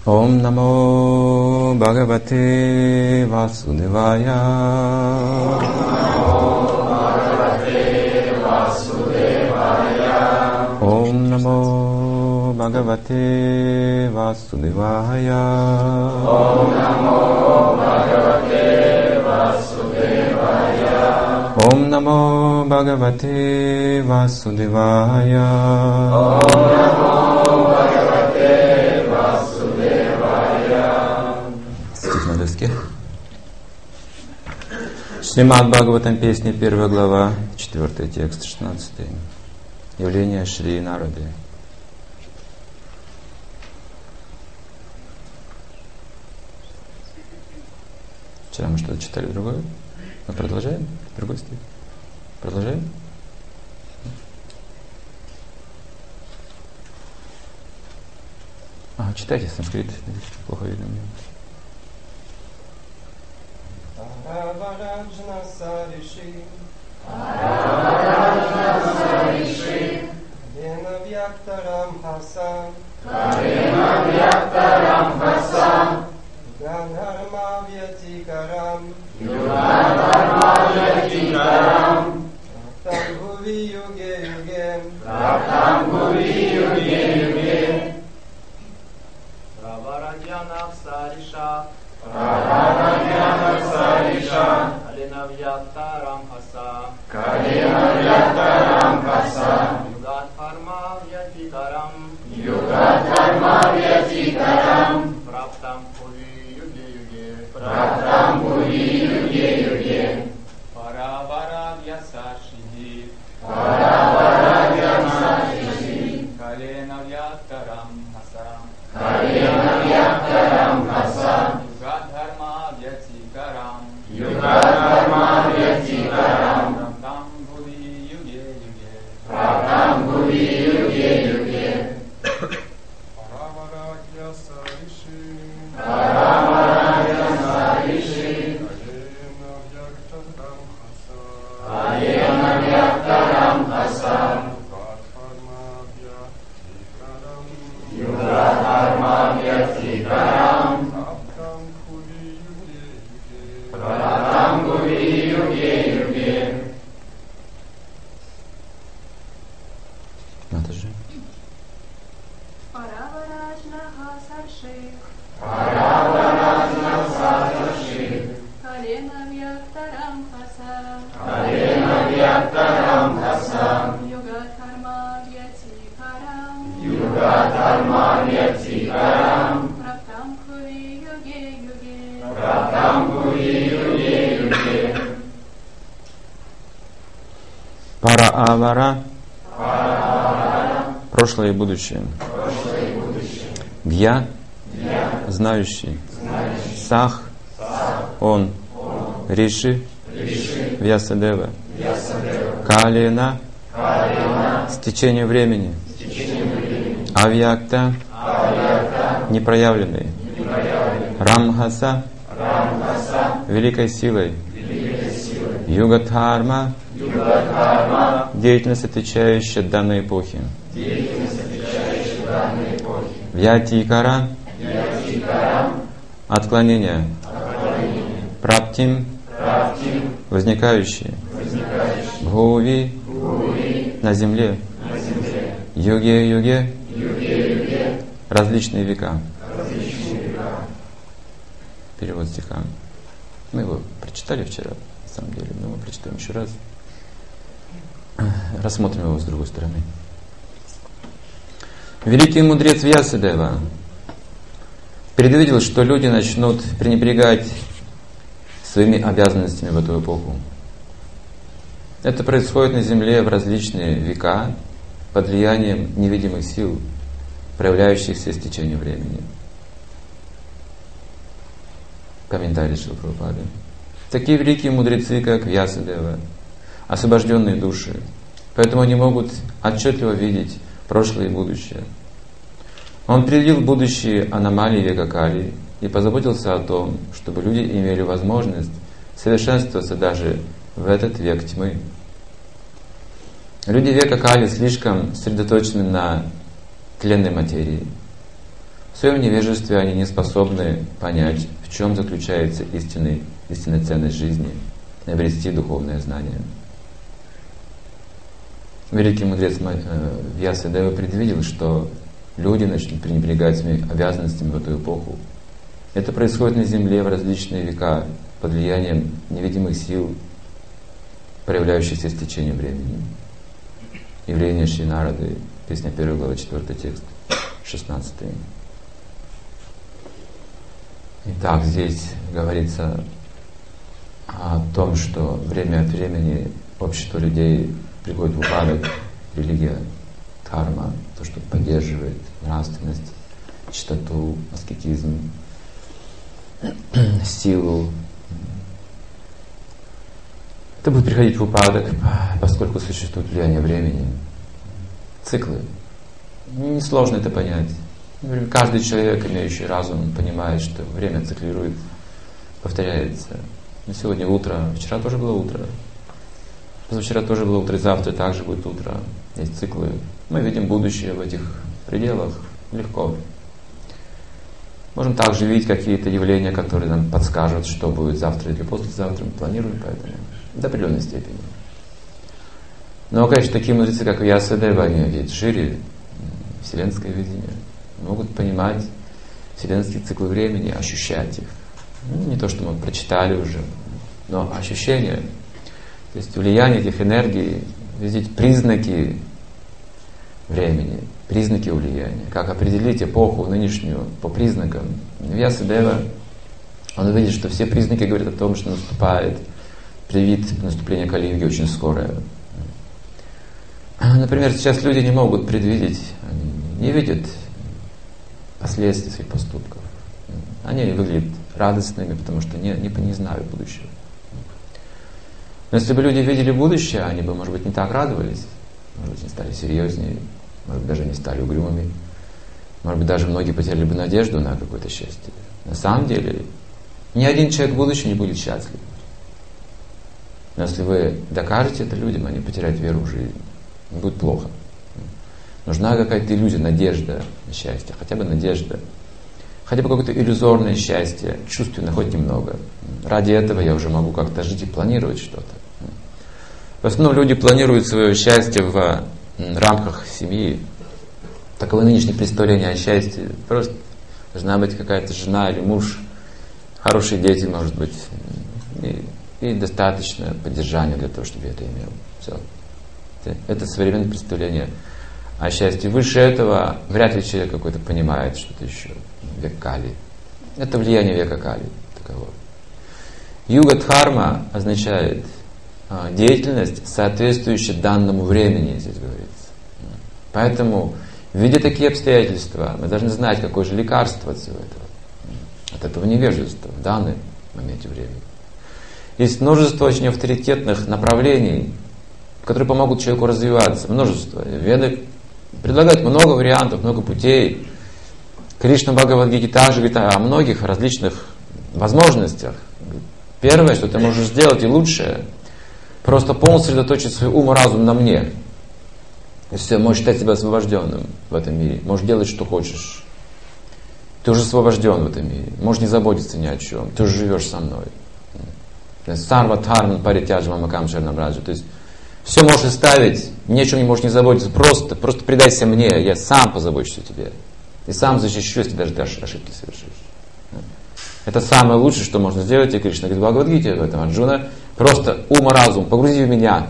Ом намо Бхагавате Васудевая. Ом намо Бхагавате Васудевая. Ом намо Бхагавате Васудевая. Ом намо Бхагавате Васудевая. Ом намо Бхагавате Васудевая. Стих на доске. Шримад Бхагаватам, песня, 1 глава, 4 текст, 16. Явление Шри Нарады. Вчера мы что-то читали другое. Мы продолжаем? Другой стих. Продолжаем? Читайте санскрит. Плохо видно мне. Паравараджна сариши Калена вьяктарам хасам Ганарма вьятикарам Раптам гуви юге юге Паравараджна сариша Калена вьяктарам хасам Югадхарма вьятикарам Праптам гуви юге Параварадья сашиди Калена вьяктарам хасам Югадхарма вьятикарам Праптам гуви юге Параварадья сариши Калена вьяктарам хасам Югадхарма вьятикарам Праптам гуви юге Надо же. Паравараджнаха сарши Калена вьяктарам хасам Югадхарма вьятикарам Праптам гуви юге Параавара. Прошлое и будущее. Гья. Знающий. Сах. Он. Риши. Вьясадева. Калена. С течением времени. Авьякта. Непроявленный. Рамхаса. Великой силой. Югадхарма. Деятельность, отвечающая данной эпохе. Вьятикара. Отклонение. Праптим. Возникающие. Бхуви. На земле. Юге. Различные века. Перевод стиха. Мы его прочитали вчера, на самом деле, но мы прочитаем еще раз. Рассмотрим его с другой стороны. Великий мудрец Вьясадева предвидел, что люди начнут пренебрегать своими обязанностями в эту эпоху. Это происходит на Земле в различные века под влиянием невидимых сил, проявляющихся с течением времени. Комментарий Шрила Прабхупады. Такие великие мудрецы, как Вьясадева, освобожденные души, поэтому они могут отчетливо видеть прошлое и будущее. Он предвидел будущие аномалии века Кали и позаботился о том, чтобы люди имели возможность совершенствоваться даже в этот век тьмы. Люди века Кали слишком сосредоточены на тленной материи. В своем невежестве они не способны понять, в чем заключается истинная ценность жизни, и обрести духовное знание. Великий мудрец Вьясадева предвидел, что люди начнут пренебрегать своими обязанностями в эту эпоху. Это происходит на Земле в различные века под влиянием невидимых сил, проявляющихся с течением времени. Явление Шри Нарады, песня 1 глава, 4 текст, 16. Итак, здесь говорится о том, что время от времени общество людей приходит в упадок, религия, дхарма, то, что поддерживает нравственность, чистоту, аскетизм, силу. Это будет приходить в упадок, поскольку существует влияние времени, циклы. Несложно это понять. Каждый человек, имеющий разум, понимает, что время циклирует, повторяется. Сегодня утро, вчера тоже было утро, позавчера тоже было утро, и завтра также будет утро. Есть циклы. Мы видим будущее в этих пределах легко. Можем также видеть какие-то явления, которые нам подскажут, что будет завтра или послезавтра. Мы планируем поэтому до определенной степени. Но, конечно, такие мудрецы, как Вьясадева, они видят шире, вселенское видение, могут понимать вселенские циклы времени, ощущать их. Не то, что мы прочитали уже, но ощущение, то есть влияние этих энергий, видеть признаки времени, признаки влияния. Как определить эпоху нынешнюю по признакам. Вьясадева, он видит, что все признаки говорят о том, что наступает привид наступления Кали-юги очень скорое. Например, сейчас люди не могут предвидеть, они не видят последствий своих поступков. Они выглядят радостными, потому что не знают будущего. Но если бы люди видели будущее, они бы, может быть, не так радовались, может быть, не стали серьезнее, может быть, даже не стали угрюмыми, может быть, даже многие потеряли бы надежду на какое-то счастье. На самом деле, ни один человек в будущем не будет счастлив. Но если вы докажете это людям, они потеряют веру в жизнь. Им будет плохо. Нужна какая-то иллюзия, надежда на счастье, хотя бы надежда. Хотя бы какое-то иллюзорное счастье, чувственно, хоть немного. Ради этого я уже могу как-то жить и планировать что-то. В основном люди планируют свое счастье в рамках семьи. Таковы нынешние представления о счастье. Просто должна быть какая-то жена или муж, хорошие дети, может быть, и достаточно поддержания для того, чтобы я это имел. Все. Это современное представление о счастье. Выше этого вряд ли человек какой-то понимает что-то еще. Век Кали. Это влияние века Кали. Таково. Юга Дхарма означает деятельность, соответствующая данному времени, здесь говорится. Поэтому, видя такие обстоятельства, мы должны знать, какое же лекарство от всего этого. От этого невежества в данном моменте времени. Есть множество очень авторитетных направлений, которые помогут человеку развиваться. Множество. Веды предлагают много вариантов, много путей. Кришна Бхагавад-гите также говорит о многих различных возможностях. Первое, что ты можешь сделать, и лучшее, просто полностью сосредоточить свой ум и разум на мне. И все, можешь считать себя освобожденным в этом мире. Можешь делать, что хочешь. Ты уже освобожден в этом мире. Можешь не заботиться ни о чем. Ты уже живешь со мной. Сарва Дхарман Паритяджа Макам Шарнамраджа. То есть все можешь оставить, ни о чем не можешь не заботиться. Просто предайся мне, я сам позабочусь о тебе. И сам защищу, если даже ты ошибки совершишь. Это самое лучшее, что можно сделать. И Кришна говорит в Бхагавад-гите в этом, Арджуна, просто ум и разум, погрузи в меня.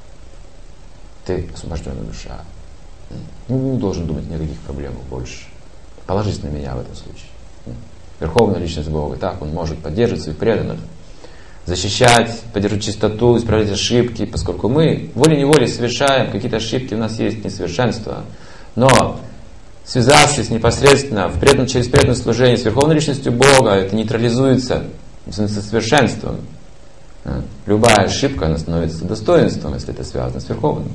Ты освобожденная душа. Не должен думать ни о каких проблемах больше. Положись на меня в этом случае. Верховная личность Бога. Так он может поддерживать своих преданных, защищать, поддерживать чистоту, исправлять ошибки, поскольку мы волей-неволей совершаем какие-то ошибки, у нас есть несовершенство. Но связавшись непосредственно через преданное служение с Верховной личностью Бога, это нейтрализуется со совершенством. Любая ошибка, она становится достоинством, если это связано с Верховным.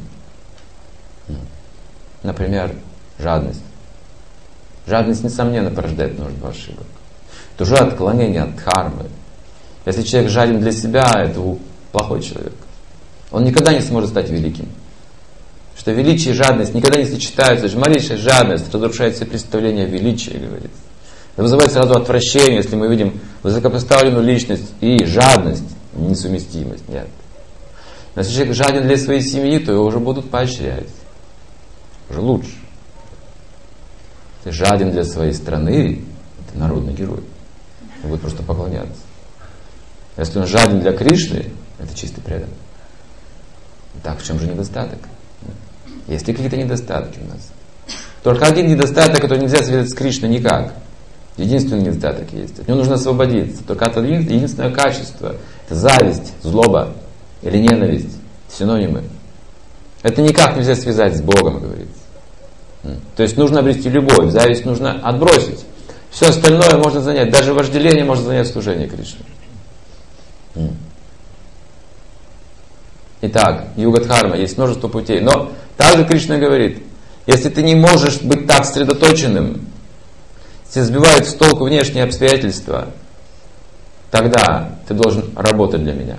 Например, жадность. Жадность, несомненно, порождает множество ошибок. Это уже отклонение от дхармы. Если человек жаден для себя, это плохой человек. Он никогда не сможет стать великим. Что величие и жадность никогда не сочетаются. Же малейшая жадность разрушает все представления о величии, говорится. Это вызывает сразу отвращение, если мы видим высокопоставленную личность и жадность, несовместимость. Нет. Но если человек жаден для своей семьи, то его уже будут поощрять. Уже лучше. Если жаден для своей страны, это народный герой. Он будет просто поклоняться. Если он жаден для Кришны, это чистый преданный. Так, в чем же недостаток? Есть ли какие-то недостатки у нас? Только один недостаток, который нельзя связать с Кришной никак. Единственный недостаток есть. От него нужно освободиться. Только это единственное качество. Это зависть, злоба или ненависть. Синонимы. Это никак нельзя связать с Богом, говорится. То есть нужно обрести любовь. Зависть нужно отбросить. Все остальное можно занять. Даже вожделение можно занять в служении Кришне. Итак, юга-дхарма, есть множество путей. Но также Кришна говорит, если ты не можешь быть так сосредоточенным, если сбивают с толку внешние обстоятельства, тогда ты должен работать для меня.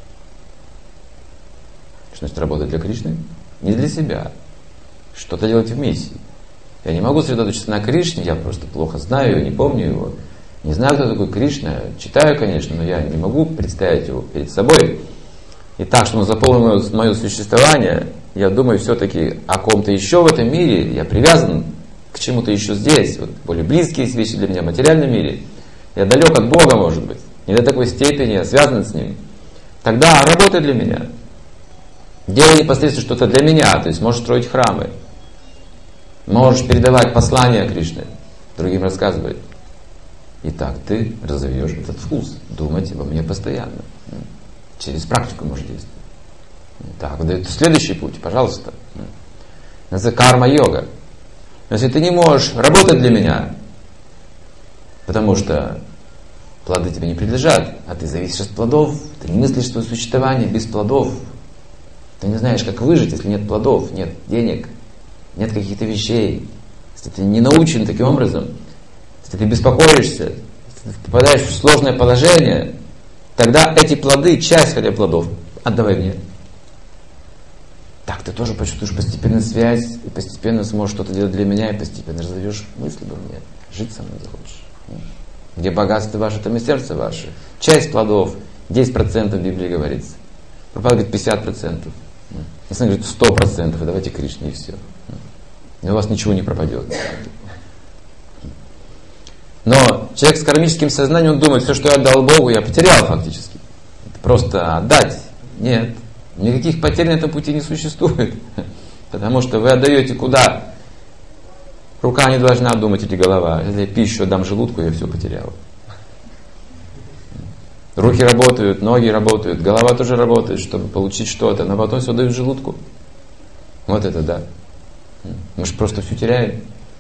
Что значит работать для Кришны? Не для себя. Что-то делать в миссии. Я не могу сосредоточиться на Кришне, я просто плохо знаю его, не помню его. Не знаю, кто такой Кришна. Читаю, конечно, но я не могу представить его перед собой. И так, что он заполнил мое существование, я думаю все-таки о ком-то еще в этом мире, я привязан к чему-то еще здесь, вот более близкие вещи для меня в материальном мире. Я далек от Бога, может быть, не до такой степени, я связан с Ним. Тогда работай для меня. Делай непосредственно что-то для меня, то есть можешь строить храмы, можешь передавать послания Кришны, другим рассказывать. И так ты разовьешь этот вкус, думать обо мне постоянно. Через практику можешь действовать. Так, это следующий путь, пожалуйста. Это карма-йога. Если ты не можешь работать для меня, потому что плоды тебе не принадлежат, а ты зависишь от плодов, ты не мыслишь свое существование без плодов, ты не знаешь, как выжить, если нет плодов, нет денег, нет каких-то вещей, если ты не научен таким образом, если ты беспокоишься, если ты попадаешь в сложное положение, тогда эти плоды, часть хотя плодов, отдавай мне. Так ты тоже почувствуешь постепенно связь, и постепенно сможешь что-то делать для меня, и постепенно разовьешь мысли обо мне. Жить со мной захочешь. Где богатство ваше, там и сердце ваше. Часть плодов, 10% в Библии говорится. Прабхупада говорит 50%. Если он говорит 100%, и давайте Кришне, и все. И у вас ничего не пропадет. Но человек с кармическим сознанием, он думает, все, что я отдал Богу, я потерял фактически. Это просто отдать. Нет. Никаких потерь на этом пути не существует. Потому что вы отдаете куда? Рука не должна думать или голова. Если я пищу отдам желудку, я все потерял. Руки работают, ноги работают, голова тоже работает, чтобы получить что-то, но потом все дают желудку. Вот это да. Мы же просто все теряем.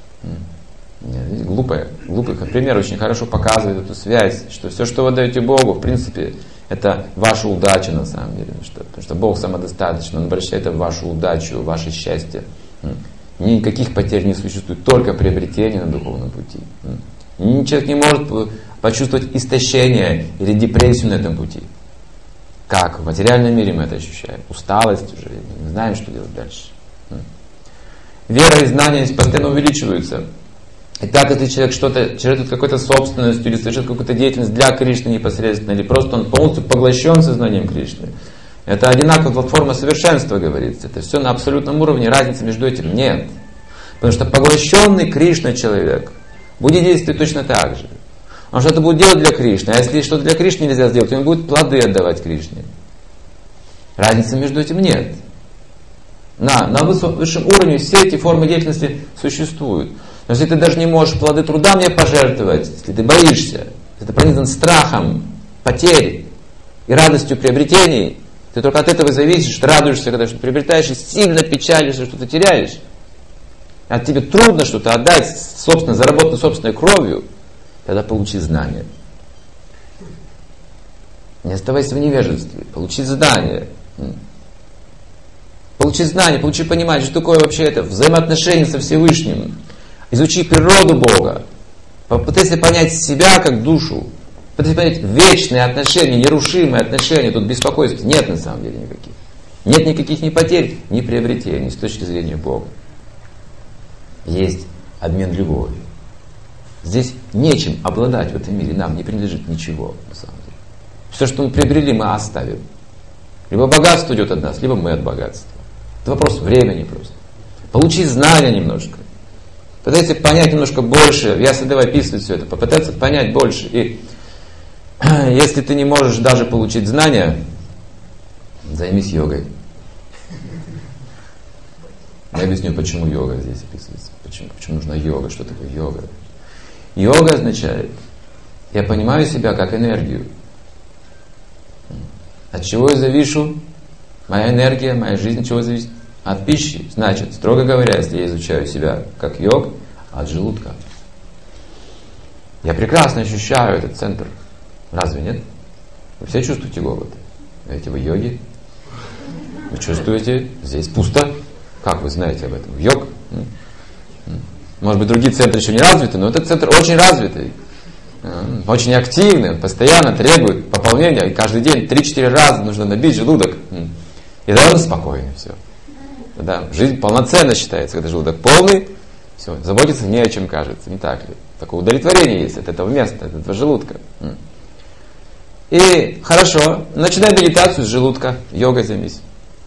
Глупый пример очень хорошо показывает эту связь, что все, что вы даете Богу, в принципе, это ваша удача на самом деле. Потому что Бог самодостаточен, Он обращает в вашу удачу, в ваше счастье. Никаких потерь не существует, только приобретение на духовном пути. Человек не может почувствовать истощение или депрессию на этом пути. Как? В материальном мире мы это ощущаем. Усталость уже, не знаем, что делать дальше. Вера и знания постоянно увеличиваются. И так, если человек что-то жертвует какой-то собственностью или совершит какую-то деятельность для Кришны непосредственно, или просто он полностью поглощен сознанием Кришны, это одинаковая платформа совершенства, говорится. Это все на абсолютном уровне, разницы между этим нет. Потому что поглощенный Кришной человек будет действовать точно так же. Он что-то будет делать для Кришны, а если что-то для Кришны нельзя сделать, то он будет плоды отдавать Кришне. Разницы между этим нет. На высшем уровне все эти формы деятельности существуют. Но если ты даже не можешь плоды труда мне пожертвовать, если ты боишься, если ты пронизан страхом потерь и радостью приобретений, ты только от этого зависишь, ты радуешься, когда что-то приобретаешь, и сильно печалишься, что ты теряешь. А тебе трудно что-то отдать, собственно, заработанной собственной кровью, тогда получи знания. Не оставайся в невежестве, получи знания. Получи знания, получи понимание, что такое вообще это взаимоотношения со Всевышним. Изучи природу Бога. Попытайся понять себя как душу. Попытайся понять вечные отношения, нерушимые отношения. Тут беспокойства нет на самом деле никаких. Нет никаких ни потерь, ни приобретений с точки зрения Бога. Есть обмен любовью. Здесь нечем обладать в этом мире, нам не принадлежит ничего, на самом деле. Все, что мы приобрели, мы оставим. Либо богатство идет от нас, либо мы от богатства. Это вопрос времени просто. Получить знания немножко. Пытайся понять немножко больше. Вьясадева описывает все это. Попытаться понять больше. И если ты не можешь даже получить знания, займись йогой. Я объясню, почему йога здесь описывается. Почему нужна йога, что такое йога. Йога означает, я понимаю себя как энергию. От чего я завишу? Моя энергия, моя жизнь от чего зависит? От пищи. Значит, строго говоря, если я изучаю себя как йог, от желудка. Я прекрасно ощущаю этот центр. Разве нет? Вы все чувствуете голод? Ведь вы йоги. Вы чувствуете, здесь пусто. Как вы знаете об этом? Йог. Может быть, другие центры еще не развиты, но этот центр очень развитый. Очень активный, он постоянно требует пополнения. И каждый день 3-4 раза нужно набить желудок. И тогда спокойно все. Тогда жизнь полноценно считается, когда желудок полный. Все, заботиться не о чем, кажется, не так ли? Такое удовлетворение есть от этого места, от этого желудка. И хорошо, начинай медитацию с желудка, йогой займись.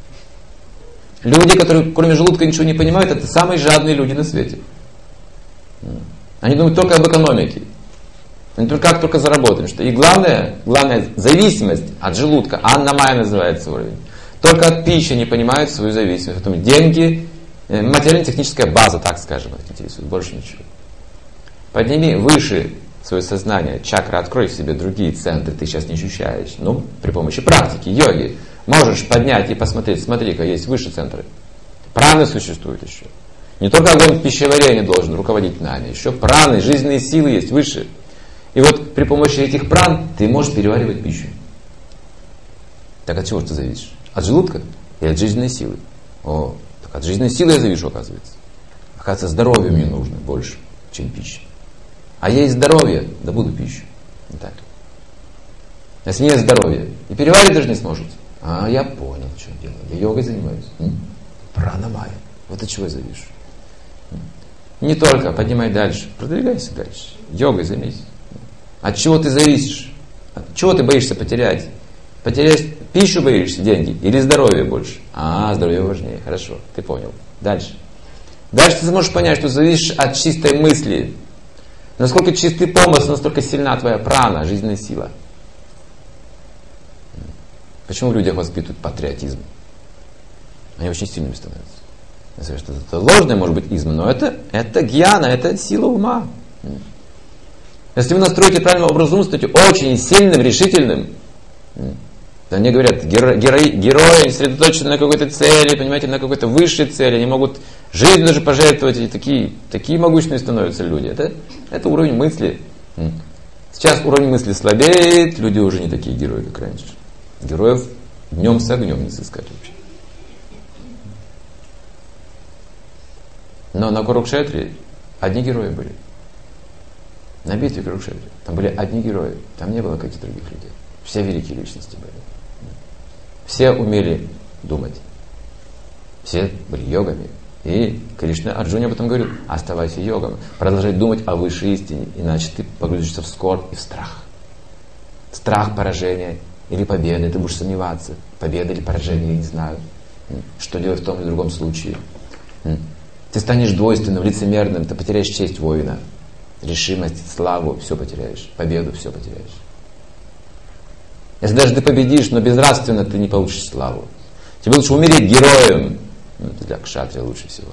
Люди, которые кроме желудка ничего не понимают, это самые жадные люди на свете. Они думают только об экономике. Они как только заработаем. Что и главная зависимость от желудка, анна-майя называется уровень. Только от пищи не понимают свою зависимость. Поэтому деньги, материально-техническая база, так скажем, их интересует, больше ничего. Подними выше свое сознание, чакра, открой в себе другие центры, ты сейчас не ощущаешь. Ну, при помощи практики, йоги, можешь поднять и посмотреть, смотри-ка, есть выше центры. Праны существуют еще. Не только огонь пищеварения должен руководить нами, еще праны, жизненные силы есть выше. И вот при помощи этих пран ты можешь переваривать пищу. Так от чего ты зависишь? От желудка и от жизненной силы? О, так от жизненной силы я завишу, оказывается. Оказывается, здоровье мне нужно больше, чем пища. А есть здоровье, да буду пищу. Не так. Если нет здоровья, и переварить даже не сможете. А, я понял, что я делаю. Я йогой занимаюсь. Пранамайя. Вот от чего я завишу. Не только, поднимай дальше, продвигайся дальше. Йогой займись. От чего ты зависишь? От чего ты боишься потерять? Потерять пищу боишься, деньги, или здоровье больше? А, здоровье важнее, хорошо, ты понял. Дальше. Дальше ты сможешь понять, что зависишь от чистой мысли. Насколько чистый помысл, настолько сильна твоя прана, жизненная сила. Почему в людях воспитывают патриотизм? Они очень сильными становятся. Это ложное, может быть, изм, но это гьяна, это сила ума. Если вы настроите правильным образом, станете очень сильным, решительным. Они говорят, герои сосредоточены на какой-то цели, понимаете, на какой-то высшей цели, они могут жизнь даже пожертвовать, и такие могущественные становятся люди. Это уровень мысли. Сейчас уровень мысли слабеет, люди уже не такие герои, как раньше. Героев днем с огнем не сыскать вообще. Но на Курукшетре одни герои были. На битве Курукшетре там были одни герои, там не было каких-то других людей. Все великие личности были. Все умели думать. Все были йогами. И Кришна Арджуне об этом говорит: оставайся йогом, продолжай думать о высшей истине, иначе ты погрузишься в скорбь и в страх. Страх поражения или победы, ты будешь сомневаться. Победа или поражение, я не знаю. Что делать в том или другом случае. Ты станешь двойственным, лицемерным, ты потеряешь честь воина. Решимость, славу, все потеряешь. Победу, все потеряешь. Если даже ты победишь, но безнравственно, ты не получишь славу. Тебе лучше умереть героем. Для кшатрия лучше всего.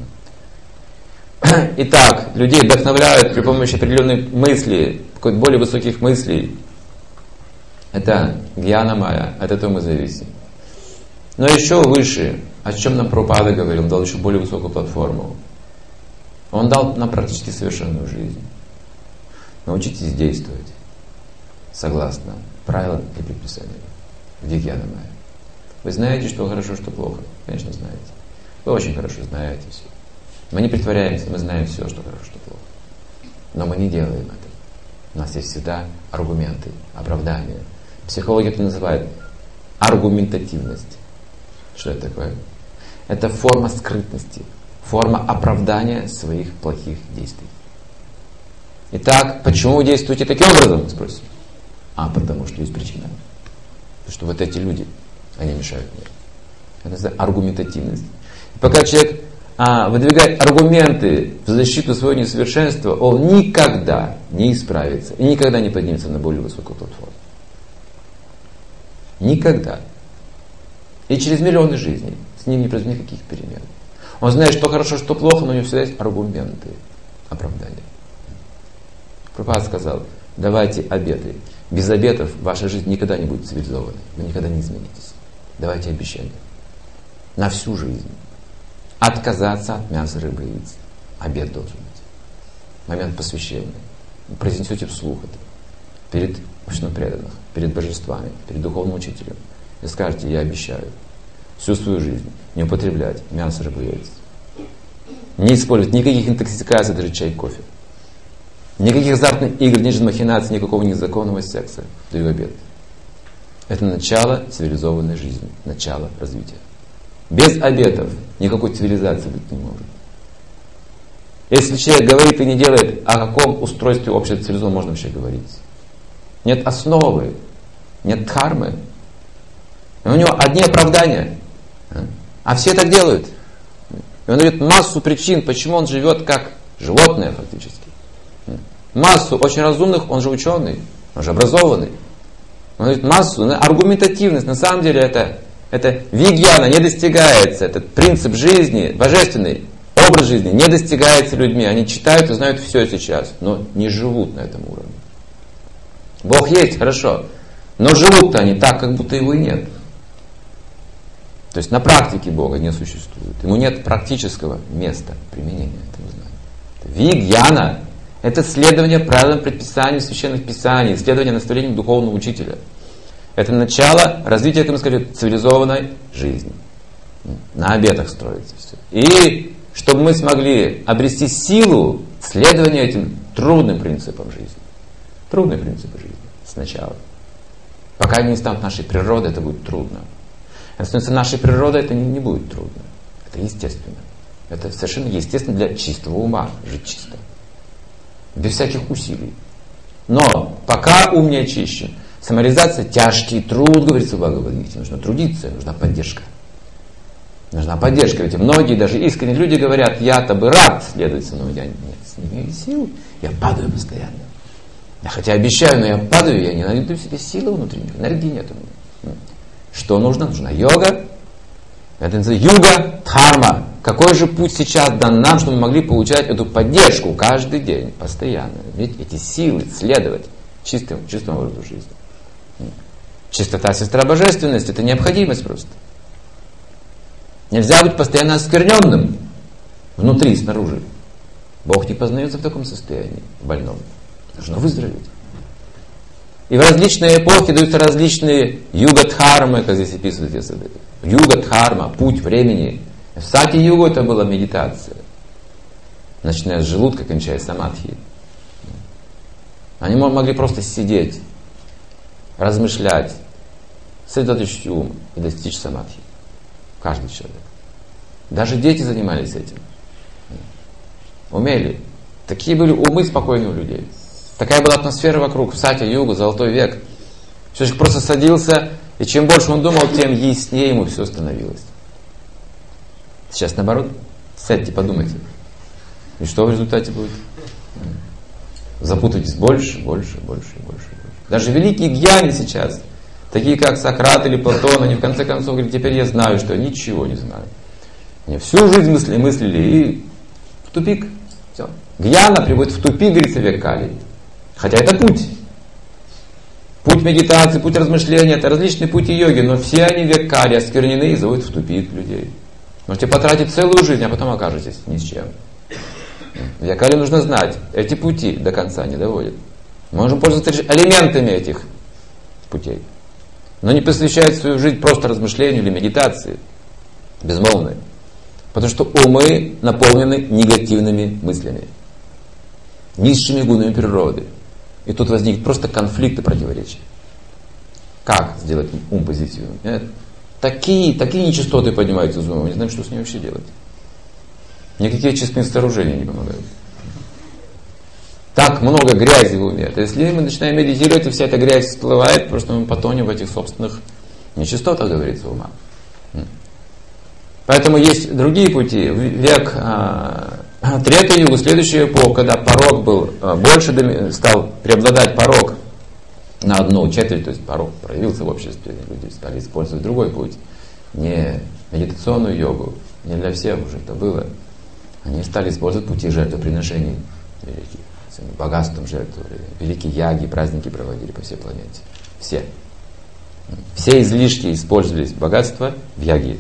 Итак, людей вдохновляют при помощи определенной мысли, какой-то более высоких мыслей. Это гьяна майя, от этого мы зависим. Но еще выше, о чем нам Прабхупада говорил, он дал еще более высокую платформу. Он дал нам практически совершенную жизнь. Научитесь действовать согласно правилам и предписаниям. Где гьяна майя? Вы знаете, что хорошо, что плохо? Конечно, знаете. Вы очень хорошо знаете все. Мы не притворяемся, мы знаем все, что хорошо, что плохо. Но мы не делаем это. У нас есть всегда аргументы, оправдания. Психологи это называют аргументативность. Что это такое? Это форма скрытности, форма оправдания своих плохих действий. Итак, почему вы действуете таким образом, спросим? Потому что есть причина. Потому что вот эти люди, они мешают мне. Это называется аргументативность. И пока человек выдвигает аргументы в защиту своего несовершенства, он никогда не исправится и никогда не поднимется на более высокую платформу. Никогда. И через миллионы жизней с ним не произойдет никаких перемен. Он знает, что хорошо, что плохо, но у него всегда есть аргументы оправдания. Прабхупада сказал, давайте обеты. Без обетов ваша жизнь никогда не будет цивилизованной. Вы никогда не изменитесь. Давайте обещания. На всю жизнь. Отказаться от мяса, рыбы и яиц. Обет должен быть. Момент посвящения. Вы произнесете вслух это. Перед обществом преданных, перед божествами, перед духовным учителем. И скажете, я обещаю всю свою жизнь не употреблять мясо, рыбу и яиц. Не использовать никаких интоксикаций, даже чай, кофе. Никаких азартных игр, нижних махинаций, никакого незаконного секса. Даю обет. Это начало цивилизованной жизни, начало развития. Без обетов никакой цивилизации быть не может. Если человек говорит и не делает, о каком устройстве общества цивилизованного можно вообще говорить? Нет основы, нет дхармы. И у него одни оправдания. А все так делают. И он дает массу причин, почему он живет как животное фактически. Массу очень разумных, он же ученый, он же образованный. Он дает массу, аргументативность. На самом деле это вигьяна не достигается. Этот принцип жизни, божественный образ жизни не достигается людьми. Они читают и знают все сейчас, но не живут на этом уровне. Бог есть, хорошо, но живут-то они так, как будто его и нет. То есть на практике Бога не существует. Ему нет практического места применения этого знания. Вигьяна – это следование правилам предписаний священных писаний, следование наставлениям духовного учителя. Это начало развития, как мы сказали, цивилизованной жизни. На обетах строится все. И чтобы мы смогли обрести силу следования этим трудным принципам жизни. Трудные принципы жизни сначала. Пока они не станут нашей природой, это будет трудно. Если становится нашей природой, это не будет трудно. Это естественно. Это совершенно естественно для чистого ума, жить чисто. Без всяких усилий. Но пока ум не очищен, самореализация тяжкий труд, говорится в Бхагавад-гите. Нужно трудиться, нужна поддержка. Нужна поддержка. Ведь многие, даже искренние люди говорят, я-то бы рад следовать, но я не имею сил, я падаю постоянно. Я хотя обещаю, но я падаю, я не найду в себе силы внутренней, энергии нет у меня. Что нужно? Нужна йога. Это называется юга дхарма. Какой же путь сейчас дан нам, чтобы мы могли получать эту поддержку каждый день, постоянно. Ведь эти силы следовать чистому образу жизни. Чистота, сестра божественности, это необходимость просто. Нельзя быть постоянно оскверненным внутри и снаружи. Бог не познается в таком состоянии, больном. Нужно выздороветь. И в различные эпохи даются различные юга-дхармы, как здесь описывается. Юга-дхарма, путь времени. В сати-югу это была медитация. Начиная с желудка, кончая самадхи. Они могли просто сидеть, размышлять, сосредоточить ум и достичь самадхи. Каждый человек. Даже дети занимались этим. Умели. Такие были умы спокойные у людей. Такая была атмосфера вокруг, в сати-югу, золотой век. Человек просто садился, и чем больше он думал, тем яснее ему все становилось. Сейчас наоборот, сядьте, подумайте. И что в результате будет? Запутаетесь больше. Даже великие гьяни сейчас, такие как Сократ или Платон, они в конце концов говорят, теперь я знаю, что я ничего не знаю. Они всю жизнь мыслили и в тупик. Все. Гьяна приводит в тупик, говорится, век Кали. Хотя это путь. Путь медитации, путь размышления, это различные пути йоги, но все они век Кали осквернены и заводят в тупик людей. Можете потратить целую жизнь, а потом окажетесь ни с чем. В век Кали нужно знать, эти пути до конца не доводят. Мы можем пользоваться элементами этих путей, но не посвящать свою жизнь просто размышлению или медитации, безмолвной. Потому что умы наполнены негативными мыслями, низшими гунами природы. И тут возникнет просто конфликт и противоречие. Как сделать ум позитивным? Нет? Такие нечистоты поднимаются из ума, не знаем, что с ним вообще делать. Никакие честные сооружения не помогают. Так много грязи в уме. То есть, если мы начинаем медитировать, и вся эта грязь всплывает, просто мы потонем в этих собственных нечистотах, говорится, ума. Поэтому есть другие пути. Век Третью югу, следующую эпоху, когда порок был больше, стал преобладать порок на 1/4, то есть порок проявился в обществе, люди стали использовать другой путь. Не медитационную йогу, не для всех уже это было. Они стали использовать пути жертвоприношений великих. Богатством жертвовали, великие яги, праздники проводили по всей планете. Все. Все излишки использовались богатства в яге.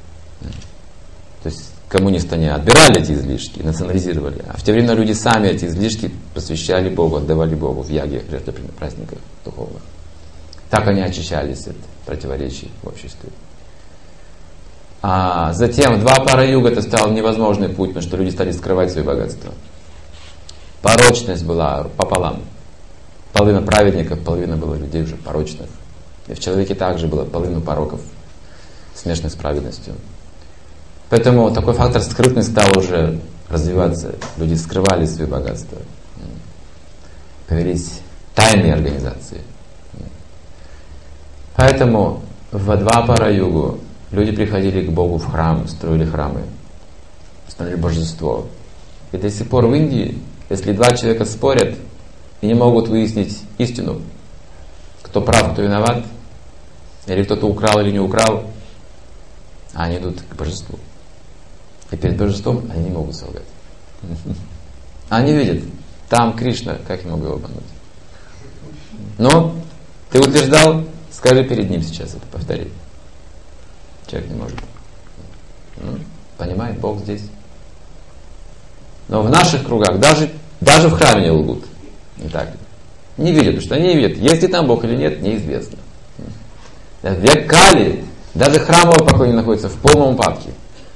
То есть коммунисты не отбирали эти излишки, национализировали. А в те времена люди сами эти излишки посвящали Богу, отдавали Богу в яге, жертвоприношениях, праздниках духовных. Так они очищались от противоречий в обществе. А затем два пара юга это стал невозможный путь, потому что люди стали скрывать свои богатства. Порочность была пополам. Половина праведников, половина было людей уже порочных. И в человеке также было половина пороков, смешанных с праведностью. Поэтому такой фактор скрытности стал уже развиваться. Люди скрывали свои богатства. Появились тайные организации. Поэтому в Двапара-югу люди приходили к Богу в храм, строили храмы, строили божество. И до сих пор в Индии, если два человека спорят и не могут выяснить истину, кто прав, кто виноват, или кто-то украл или не украл, они идут к божеству. И перед божеством они не могут солгать. Они видят, там Кришна, как я могу его обмануть? Но ты утверждал, скажи перед ним сейчас это, повтори. Человек не может. Понимает, Бог здесь. Но в наших кругах, даже в храме не лгут. Не так ли? Не видят, потому что они не видят, есть ли там Бог или нет, неизвестно. В век Кали даже храмовое поклонение находится в полном упадке.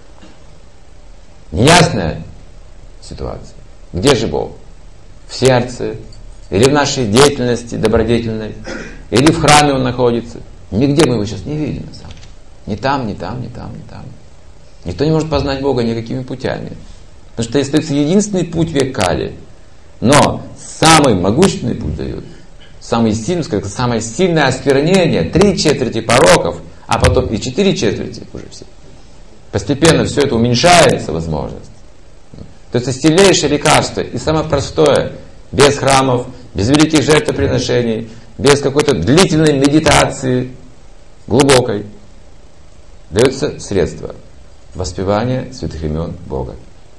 Неясная ситуация. Где же Бог? В сердце? Или в нашей деятельности добродетельной? Или в храме Он находится? Нигде мы его сейчас не видим. На самом деле. Ни там, ни там, ни там, ни там. Никто не может познать Бога никакими путями. Потому что остается единственный путь век Кали. Но самый могущественный путь дает. Самое сильное осквернение, 3/4 пороков, а потом и 4/4 уже все. Постепенно все это уменьшается возможность. То есть это сильнейшее лекарство и самое простое, без храмов, без великих жертвоприношений, без какой-то длительной медитации, глубокой, дается средство воспевания святых имен Бога.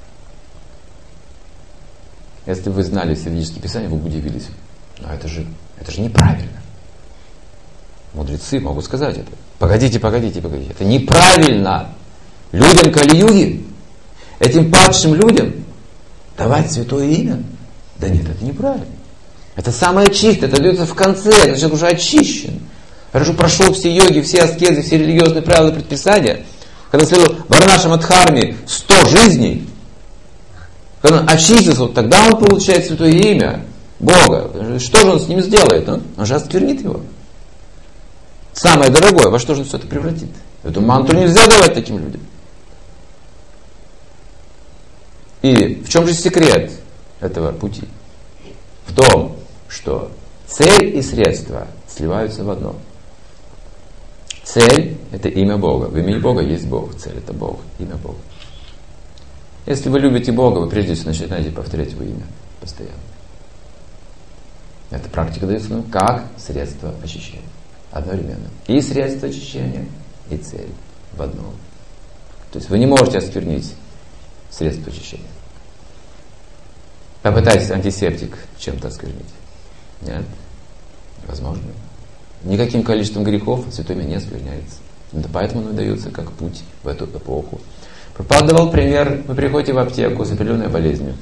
Если бы вы знали все ведические писания, вы бы удивились. Но это же неправильно. Мудрецы могут сказать это. Погодите. Это неправильно. Людям Кали-юги, этим падшим людям давать святое имя? Да нет, это неправильно. Это самое чистое, это дается в конце, это человек уже очищен. Хорошо прошел все йоги, все аскезы, все религиозные правила и предписания. Когда следовал Варнашам Дхарме 100 жизней, когда он очистился, тогда он получает святое имя Бога. Что же он с ним сделает? Он же осквернит его. Самое дорогое, во что же он все это превратит? Эту мантру нельзя давать таким людям. И в чем же секрет этого пути? В том, что цель и средства сливаются в одно. Цель – это имя Бога. В имени Бога есть Бог. Цель – это Бог, имя Бога. Если вы любите Бога, вы прежде всего начинаете повторять Его имя постоянно. Эта практика дается нам как средство очищения. Одновременно. И средство очищения, и цель в одном. То есть вы не можете осквернить средство очищения. Попытайтесь антисептик чем-то осквернить. Нет? Невозможно. Никаким количеством грехов святое имя не оскверняется. Это поэтому оно дается как путь в эту эпоху. Прабхупада давал пример. Вы приходите в аптеку с определенной болезнью.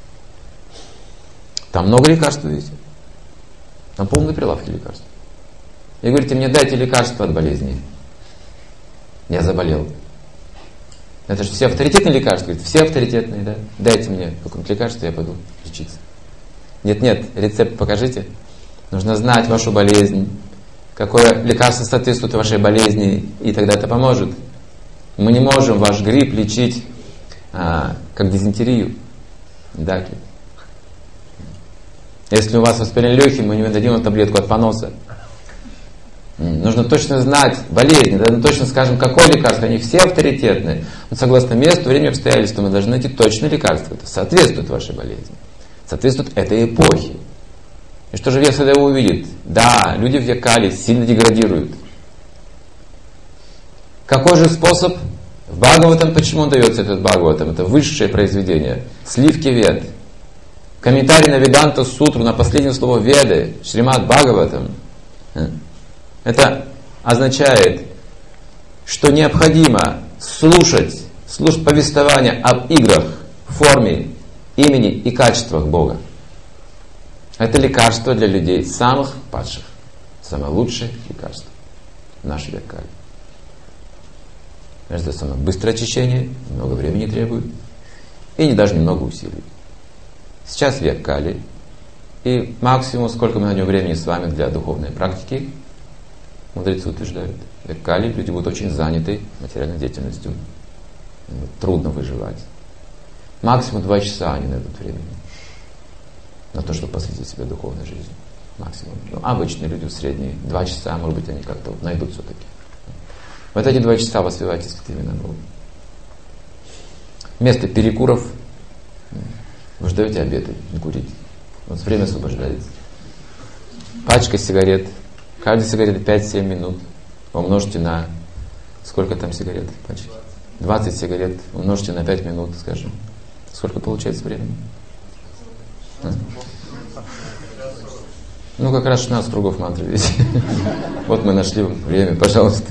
Там много лекарств видите. Там полные прилавки лекарств. И говорите, мне дайте лекарства от болезни. Я заболел. Это же все авторитетные лекарства. Говорит, все авторитетные, да? Дайте мне какое-нибудь лекарство, я пойду лечиться. Нет, рецепт покажите. Нужно знать вашу болезнь, какое лекарство соответствует вашей болезни, и тогда это поможет. Мы не можем ваш грипп лечить как дизентерию. Да? Если у вас воспаление легких, мы не дадим вам таблетку от поноса. Нужно точно знать болезни, да, точно скажем, какое лекарство. Они все авторитетные. Но согласно месту, времени, обстоятельствам, мы должны найти точное лекарство. Это соответствует вашей болезни. Соответствует этой эпохе. И что же Вьясадева увидит? Да, люди в Якале сильно деградируют. Какой же способ? В Бхагаватам, почему он дается этот Бхагаватам? Это высшее произведение. Сливки Вед. Комментарий на Веданта Сутру, на последнее слово Веды, Шримад Бхагаватам. Это означает, что необходимо слушать повествование об играх, форме, имени и качествах Бога. Это лекарство для людей самых падших. Самое лучшее лекарство в нашей Якале. Это самое быстрое очищение, много времени требует и даже немного усилий. Сейчас век Кали, и максимум, сколько мы найдем времени с вами для духовной практики, мудрецы утверждают, в век Кали люди будут очень заняты материальной деятельностью, трудно выживать. Максимум 2 часа они найдут времени на то, чтобы посвятить себе духовной жизни. Максимум. Ну, обычные люди, средние, 2 часа, может быть, они как-то найдут все-таки. Вот эти 2 часа воспевайте святые имена Бога. Вместо перекуров вы же даете обеты не курить. Вот время освобождается. Пачка сигарет. Каждая сигарета 5-7 минут. Умножьте на... Сколько там сигарет? Пачки? 20 сигарет. Умножьте на 5 минут, скажем. Сколько получается времени? Ну, как раз 16 кругов мантры ведь. Вот мы нашли время, пожалуйста.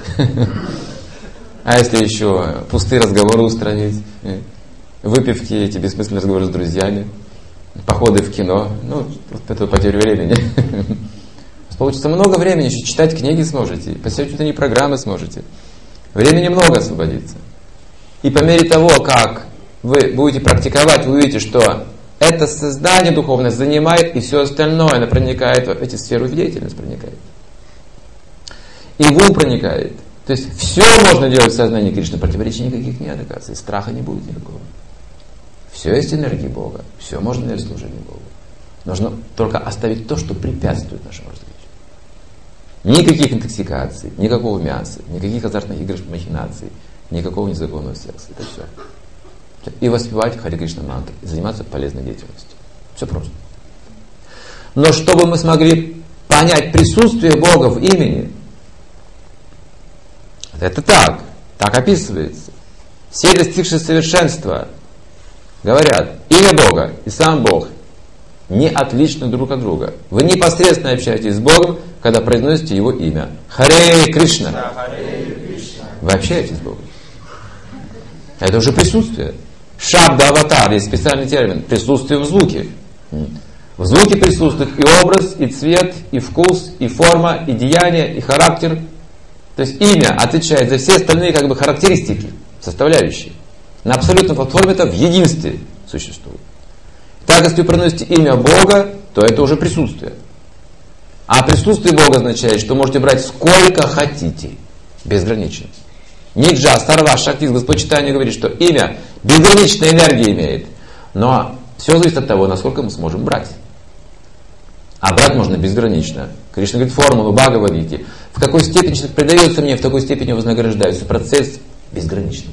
А если еще пустые разговоры устранить, выпивки, эти бессмысленные разговоры с друзьями, походы в кино, ну, вот эту потерю времени. Получится много времени, еще читать книги сможете, посещать утренние программы сможете. Времени много освободится. И по мере того, как вы будете практиковать, вы увидите, что это сознание духовное занимает, и все остальное, оно проникает в эти сферы деятельности, проникает. И в ум проникает. То есть все можно делать в сознании Кришны, противоречий никаких нет, оказывается, и страха не будет никакого. Все есть энергия Бога, все можно делать служение Богу. Нужно только оставить то, что препятствует нашему развитию. Никаких интоксикаций, никакого мяса, никаких азартных игр, махинаций, никакого незаконного секса. Это все. И воспевать Харе Кришна мантры, и заниматься полезной деятельностью. Все просто. Но чтобы мы смогли понять присутствие Бога в имени, это так описывается. Все достигшие совершенства говорят, имя Бога и сам Бог не отличны друг от друга. Вы непосредственно общаетесь с Богом, когда произносите Его имя. Харе Кришна. Вы общаетесь с Богом. Это уже присутствие. Шабда аватар, есть специальный термин. Присутствие в звуке. В звуке присутствует и образ, и цвет, и вкус, и форма, и деяние, и характер. То есть имя отвечает за все остальные как бы характеристики, составляющие. На абсолютной платформе это в единстве существует. Так, если вы проносите имя Бога, то это уже присутствие. А присутствие Бога означает, что можете брать сколько хотите, безгранично. Ниджа, Сарва, Шактис, Господь Читания говорит, что имя безграничной энергии имеет. Но все зависит от того, насколько мы сможем брать. А брать можно безгранично. Кришна говорит формулу Бхагавадгите. В какой степени человек предается мне, в такой степени вознаграждается. Процесс безграничный.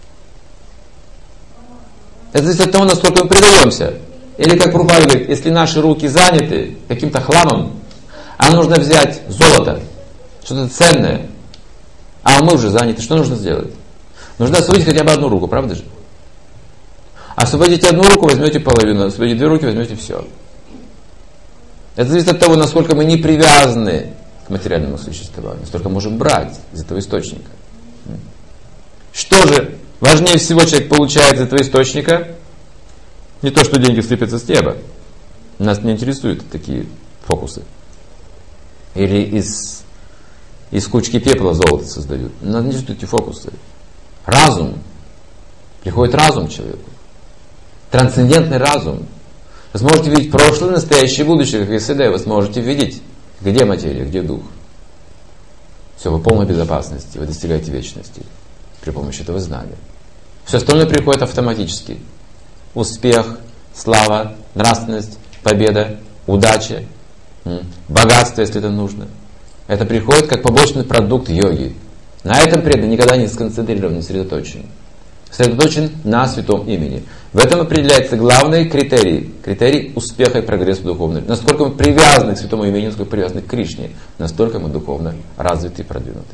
Это зависит от того, насколько мы предаемся. Или, как Прабхупада говорит, если наши руки заняты каким-то хламом, а нужно взять золото, что-то ценное, а мы уже заняты, что нужно сделать? Нужно освободить хотя бы одну руку, правда же? Освободите одну руку, возьмете половину, освободите 2 руки, возьмете все. Это зависит от того, насколько мы не привязаны к материальному существованию, насколько можем брать из этого источника. Что же важнее всего человек получает из этого источника? Не то, что деньги сыпятся с неба. Нас не интересуют такие фокусы. Или из кучки пепла золото создают. Нас не интересуют эти фокусы. Разум. Приходит разум человеку. Трансцендентный разум. Вы сможете видеть прошлое, настоящее и будущее, как Вьясадева. Вы сможете видеть, где материя, где дух. Все, вы в полной безопасности, вы достигаете вечности при помощи этого знания. Все остальное приходит автоматически. Успех, слава, нравственность, победа, удача, богатство, если это нужно. Это приходит как побочный продукт йоги. На этом преданный никогда не сконцентрирован, не сосредоточен. Сосредоточен на святом имени. В этом определяется главный критерий успеха и прогресса духовного. Насколько мы привязаны к святому имени, насколько привязаны к Кришне, настолько мы духовно развиты и продвинуты.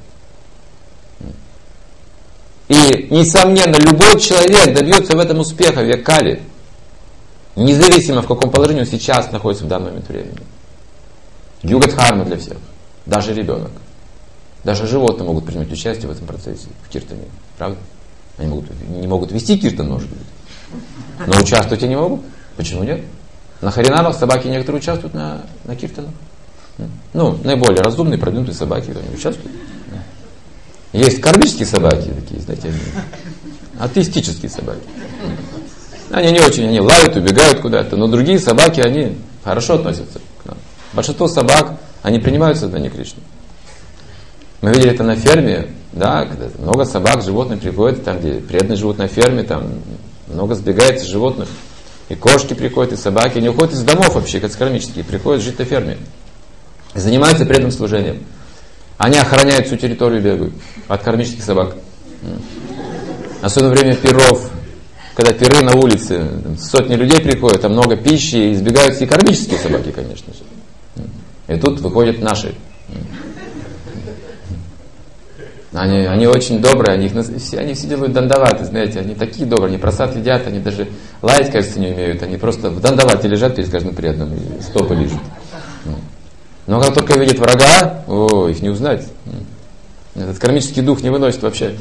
И, несомненно, любой человек добьется в этом успеха в век Кали, независимо в каком положении он сейчас находится в данный момент времени. Юга-дхарма для всех. Даже ребенок. Даже животные могут принимать участие в этом процессе, в киртане. Правда? Они не могут вести киртан, может быть. Но участвовать они не могут. Почему нет? На харинамах собаки некоторые участвуют на киртанах. Ну, наиболее разумные, продвинутые собаки они участвуют. Есть кармические собаки такие, знаете, атеистические собаки. Они не очень, они лают, убегают куда-то, но другие собаки, они хорошо относятся к нам. Большинство собак, они принимают сознание Кришны. Мы видели это на ферме, да, когда много собак, животных приходят, там, где преданные живут на ферме, там много сбегается животных. И кошки приходят, и собаки, они уходят из домов вообще, как кармические, приходят жить на ферме. И занимаются преданным служением. Они охраняют всю территорию, бегают от кармических собак. Особенно во время пиров, когда пиры на улице, сотни людей приходят, там много пищи, и избегают все кармические собаки, конечно же. И тут выходят наши. Они очень добрые, они все делают дандаваты, знаете, они такие добрые, они просад едят, они даже лаять, кажется, не умеют, они просто в дандавате лежат перед каждым преданным и стопы лижут. Но когда только видят врага, их не узнать. Этот кармический дух не выносит вообще.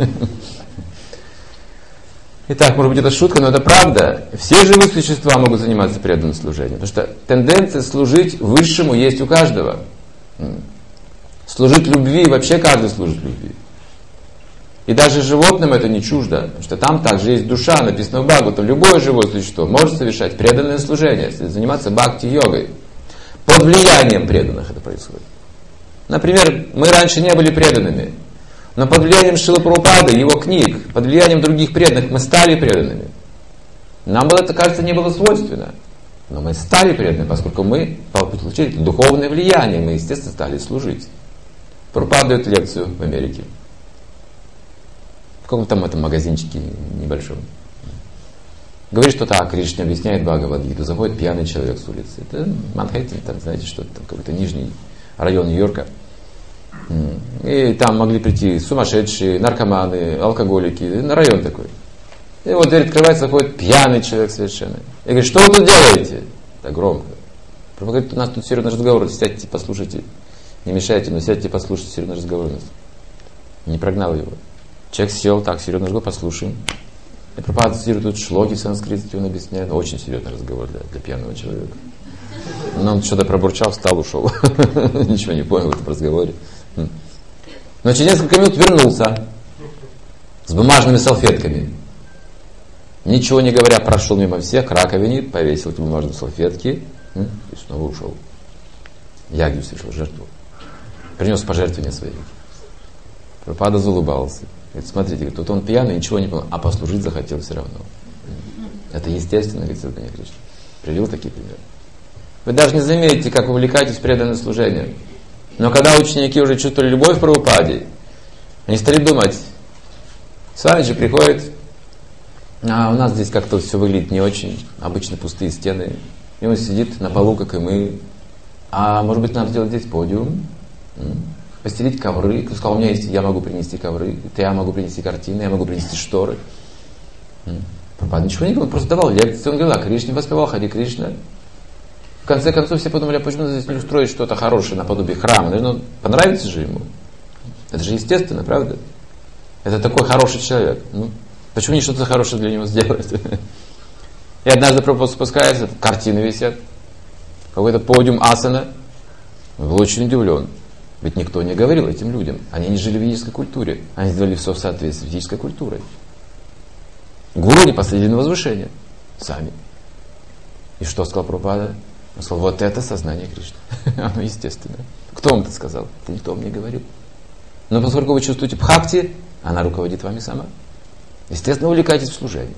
Итак, может быть, это шутка, но это правда. Все живые существа могут заниматься преданным служением. Потому что тенденция служить высшему есть у каждого. Служить любви, вообще каждый служит любви. И даже животным это не чуждо. Потому что там также есть душа, написано в Бхагаватам. Любое живое существо может совершать преданное служение, заниматься бхакти-йогой. Под влиянием преданных это происходит. Например, мы раньше не были преданными, но под влиянием Шрилы Прабхупады, его книг, под влиянием других преданных мы стали преданными. Нам это, кажется, не было свойственно, но мы стали преданными, поскольку мы получили духовное влияние, мы, естественно, стали служить. Прабхупада дает лекцию в Америке, в каком-то там этом магазинчике небольшом. Говорит что-то о Кришне, объясняет Бхагавад-гиту. Заходит пьяный человек с улицы. Это Манхэттен, там, знаете, что-то там, какой-то нижний район Нью-Йорка. И там могли прийти сумасшедшие, наркоманы, алкоголики. На район такой. И вот дверь открывается, заходит пьяный человек совершенно. И говорит, что вы тут делаете? Так громко. Говорит, у нас тут серьезный разговор, сядьте, послушайте. Не мешайте, но сядьте, послушайте, серьезный разговор у нас. Не прогнал его. Человек сел, так, серьезный разговор, послушаем. И Прабхупада цитирует тут шлоки в санскрите, он объясняет. Очень серьезный разговор для пьяного человека. Но он что-то пробурчал, встал, ушел. Ничего не понял в этом разговоре. Но через несколько минут вернулся с бумажными салфетками. Ничего не говоря, прошел мимо всех к раковине, повесил эти бумажные салфетки и снова ушел. Ягью совершил жертву. Принес пожертвования свои. Прабхупада заулыбался. Говорит, смотрите, тут он пьяный, ничего не понял, а послужить захотел все равно. Это естественно, говорит Чайтанья Кришна. Привел такие примеры. Вы даже не заметите, как увлекаетесь в преданное служение. Но когда ученики уже чувствовали любовь к Прабхупаде, они стали думать, Свамиджи приходит, а у нас здесь как-то все выглядит не очень, обычно пустые стены, и он сидит на полу, как и мы. А может быть, надо сделать здесь подиум? Постелить ковры. Кто сказал, у меня есть, я могу принести ковры, я могу принести картины, я могу принести шторы. Прабхупада ничего не говорил, он просто давал лекции, он говорил о Кришне, воспевал Хари Кришна. В конце концов все подумали, а почему здесь не устроить что-то хорошее наподобие храма? Наверное, понравится же ему. Это же естественно, правда? Это такой хороший человек. Почему не что-то хорошее для него сделать? И однажды Прабхупада спускается, картины висят, какой-то подиум асана. Он был очень удивлен. Ведь никто не говорил этим людям. Они не жили в ведической культуре. Они сделали все в соответствии с ведической культурой. Гуру не последовали на возвышение. Сами. И что сказал Прабхупада? Он сказал, вот это сознание Кришны. Оно естественно. Кто вам это сказал? Это никто мне говорил. Но поскольку вы чувствуете бхакти, она руководит вами сама. Естественно, увлекайтесь в служении.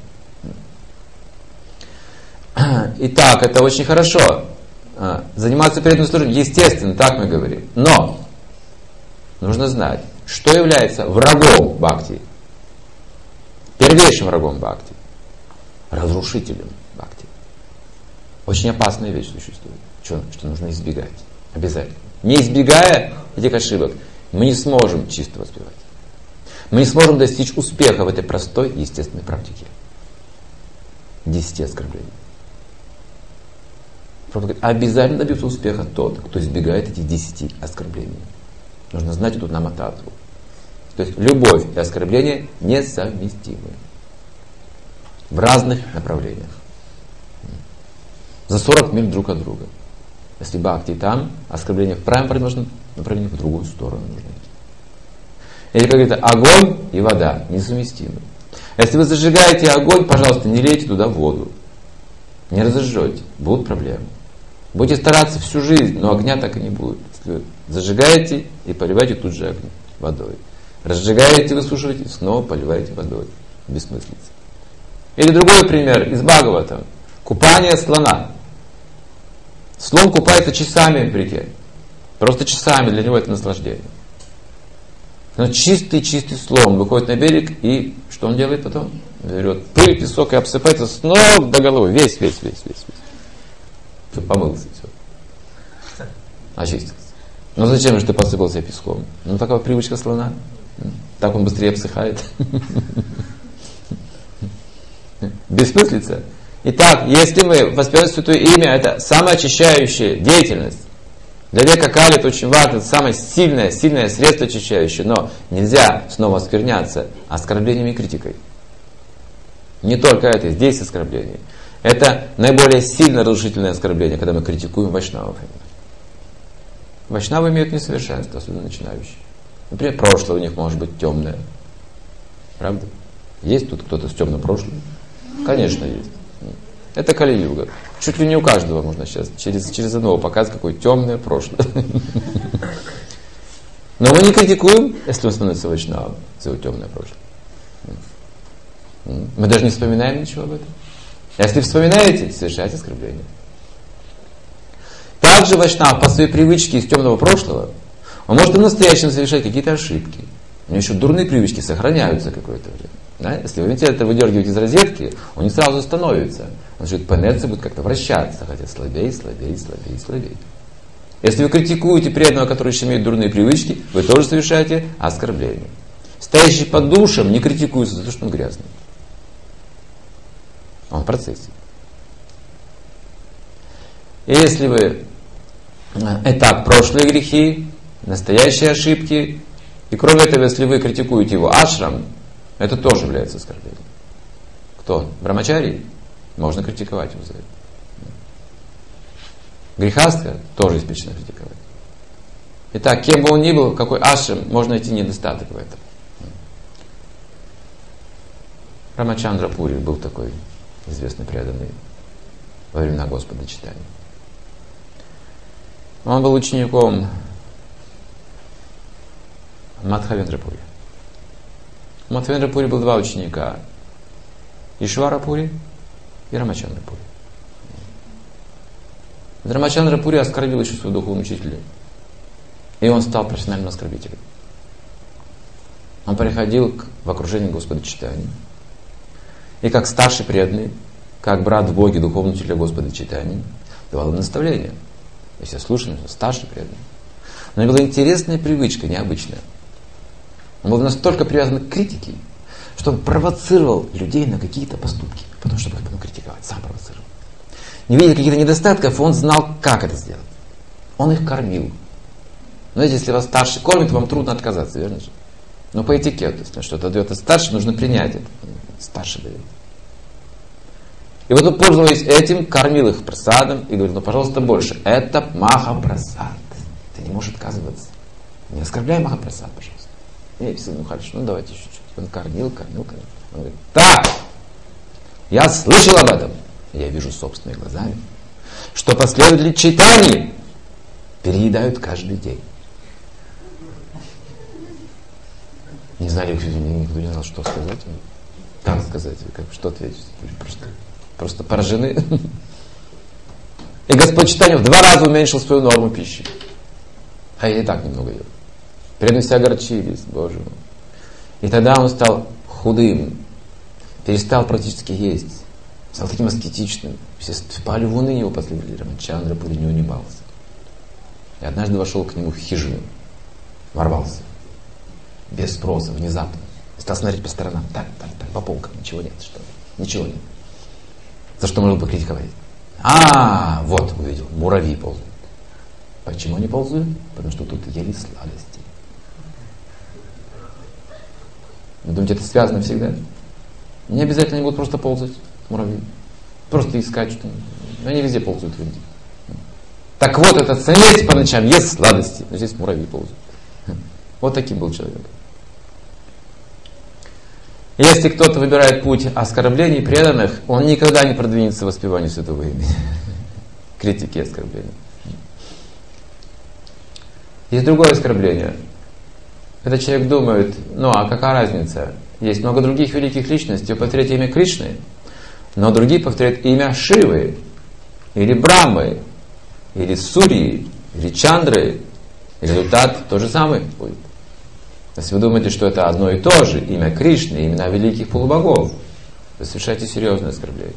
Итак, это очень хорошо. Заниматься преданным служением, естественно, так мы говорим. Но нужно знать, что является врагом бхакти. Первейшим врагом бхакти. Разрушителем бхакти. Очень опасная вещь существует, что нужно избегать. Обязательно. Не избегая этих ошибок, мы не сможем чисто воспевать. Мы не сможем достичь успеха в этой простой естественной практике. 10 оскорблений. Обязательно добьется успеха тот, кто избегает этих 10 оскорблений. Нужно знать эту намататву. То есть любовь и оскорбление несовместимы. В разных направлениях. За 40 миль друг от друга. Если бхакти там, оскорбление в правильном направлении, в другую сторону нужно идти. Или, как говорится, огонь и вода несовместимы. Если вы зажигаете огонь, пожалуйста, не лейте туда воду. Не разожжете. Будут проблемы. Будете стараться всю жизнь, но огня так и не будет. Если вы зажигаете и поливаете тут же огнем, водой. Разжигаете, высушиваете, снова поливаете водой. Бессмыслица. Или другой пример из Бхагавата. Купание слона. Слон купается часами в реке. Просто часами, для него это наслаждение. Но чистый слон выходит на берег, и что он делает потом? Берет пыль, песок и обсыпается с ног до головы. Весь. Все, помылся, все. Очистился. Но зачем же ты посыпался песком? Ну, такая привычка слона. Так он быстрее обсыхает. Бессмыслица. Итак, если мы воспеваем Святое Имя, это самоочищающая деятельность. Для века Кали это очень важно, это самое сильное средство очищающее, но нельзя снова оскверняться оскорблениями и критикой. Не только это, здесь оскорбление. Это наиболее сильно разрушительное оскорбление, когда мы критикуем вайшнавов. Вайшнавы имеют несовершенство, особенно начинающие. Например, прошлое у них может быть темное. Правда? Есть тут кто-то с темным прошлым? Конечно, есть. Это Кали-юга. Чуть ли не у каждого можно сейчас через одного показать, какое темное прошлое. Но мы не критикуем, если он становится вайшнавом, за его темное прошлое. Мы даже не вспоминаем ничего об этом. Если вспоминаете, совершайте оскорбление. Также вайшнав по своей привычке из темного прошлого, он может и в настоящем совершать какие-то ошибки. У него еще дурные привычки сохраняются какое-то время. Да? Если вы это выдергиваете из розетки, он не сразу становится. Значит, по инерции будет как-то вращаться, хотя слабее. Если вы критикуете преданного, который еще имеет дурные привычки, вы тоже совершаете оскорбление. Стоящий под душем не критикуется за то, что он грязный. Он в процессе. И если вы этап прошлые грехи, настоящие ошибки, и кроме этого, если вы критикуете его ашрам, это тоже является оскорблением. Кто? Брамачари? Можно критиковать его за это. Грехастха тоже есть причина критиковать. Итак, кем бы он ни был, какой ашрам, можно найти недостаток в этом. Рамачандра Пури был такой известный преданный во времена Господа читания. Он был учеником Мадхавендра Пури. У Мадхавендра Пури было 2 ученика. Ишвара Пури и Рамачандра Пури. Рамачандра Пури оскорбил еще своего духовного учителя. И он стал профессиональным оскорбителем. Он приходил в окружение Господа читания. И как старший преданный, как брат в Боге духовного учителя Господа читания, давал им наставления. Если слушаем, старший преданный. Но у него была интересная привычка, необычная. Он был настолько привязан к критике, что он провоцировал людей на какие-то поступки, потому что их потом критиковать, сам провоцировал. Не видя каких-то недостатков, он знал, как это сделать. Он их кормил. Знаете, если вас старший кормит, вам трудно отказаться, верно же? Но по этикету, если что-то дает старший, нужно принять это. Старший дает. И вот он, пользуясь этим, кормил их прасадом и говорит: ну, пожалуйста, больше. Это Махапрасад. Ты не можешь отказываться. Не оскорбляй Махапрасад, пожалуйста. И все, ну хорошо, ну давайте еще чуть-чуть. Он кормил. Он говорит: так, я слышал об этом. Я вижу собственными глазами, что последователи читаний переедают каждый день. знали, никто не знал, что сказать. Как сказать, что ответить. Просто поражены. И Господь Чайтанья в 2 раза уменьшил свою норму пищи. А я и так немного ел. Преданные все огорчились, Боже мой. И тогда он стал худым, перестал практически есть, стал таким аскетичным. Все впали в уныние, его последовали. Рамачандра Пури не унимался. И однажды вошел к нему в хижину, ворвался, без спроса, внезапно. Стал смотреть по сторонам, так, по полкам, ничего нет, что? Ничего нет. За что можно покритиковать? Вот увидел, муравьи ползают. Почему они ползают? Потому что тут ели сладости. Вы думаете, это связано всегда? Не обязательно они будут просто ползать, муравьи. Просто искать что-нибудь. Они везде ползают в Индии. Так вот, этот самец по ночам ест сладости. Но здесь муравьи ползают. Вот таким был человек. Если кто-то выбирает путь оскорблений преданных, он никогда не продвинется в воспевании святого имени. Критики и оскорбления. Есть другое оскорбление. Этот человек думает, а какая разница? Есть много других великих личностей, повторяют имя Кришны, но другие повторяют имя Шивы, или Брамы, или Сурьи, или Чандры. И результат тот же самый будет. Если вы думаете, что это одно и то же, имя Кришны, имена великих полубогов, вы совершаете серьезное оскорбление.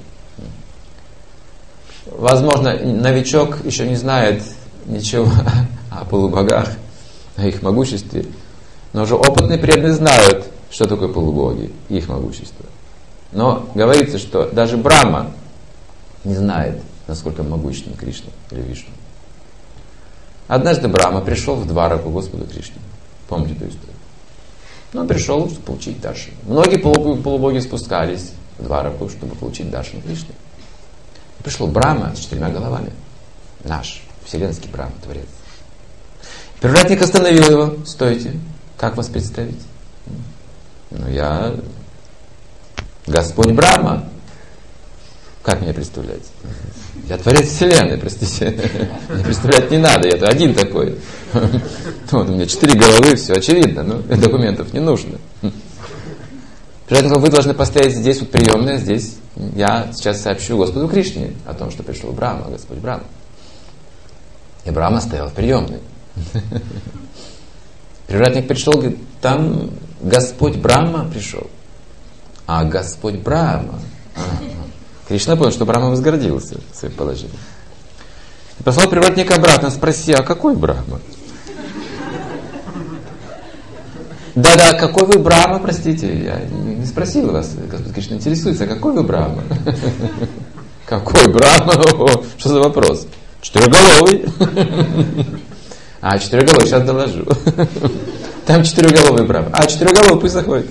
Возможно, новичок еще не знает ничего о полубогах, о их могуществе, но уже опытные преданные знают, что такое полубоги и их могущество. Но говорится, что даже Брахма не знает, насколько могуществен Кришна или Вишну. Однажды Брахма пришел в Двараку Господу Кришне. Помните эту историю? Он пришел, чтобы получить даршан. Многие полубоги спускались в Двараку, чтобы получить даршан Кришны. Пришел Брахма с 4 головами. Наш вселенский Брахма, Творец. Привратник остановил его. Стойте. Как вас представить? Я Господь Брахма. Как меня представлять? Я Творец Вселенной, простите. Мне представлять не надо, я-то один такой. Вот у меня 4 головы, все очевидно, но документов не нужно. Привратник, вы должны постоять здесь, вот приемная, здесь. Я сейчас сообщу Господу Кришне о том, что пришел Брахма, Господь Брахма. И Брахма стоял в приемной. Привратник пришел, говорит, там Господь Брахма пришел. А Господь Брахма. Кришна понял, что Брахма возгордился своим положением. И послал привратника обратно, спроси, а какой Брахма? Да, какой вы Брахма, простите, я не спросил вас, Господь Кришна интересуется, какой вы Брахма? Какой Брахма? Что за вопрос? 4-головый. А, 4-головый, сейчас доложу. Там 4-головый Брахма. А, 4-головый, пусть заходит.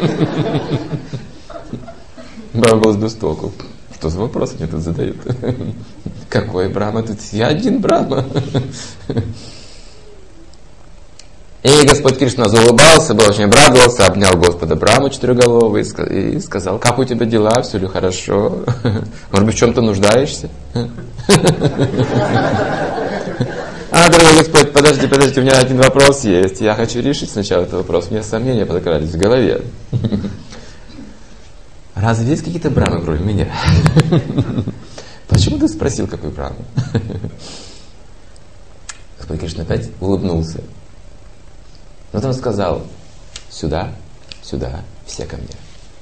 Брахма голос без толку. Что за вопрос мне тут задают? Какой Брахма? Тут я один Брахма. И Господь Кришна заулыбался, был очень обрадовался, обнял Господа Брахму 4-голового и сказал, как у тебя дела, все ли хорошо? Может быть, в чем-то нуждаешься? Дорогой Господь, подожди, у меня один вопрос есть. Я хочу решить сначала этот вопрос. У меня сомнения подкрались в голове. Разве есть какие-то Брахмы кроме меня? Почему ты спросил, какой Брахма? Господь Кришна опять улыбнулся. Но он сказал, сюда, все ко мне.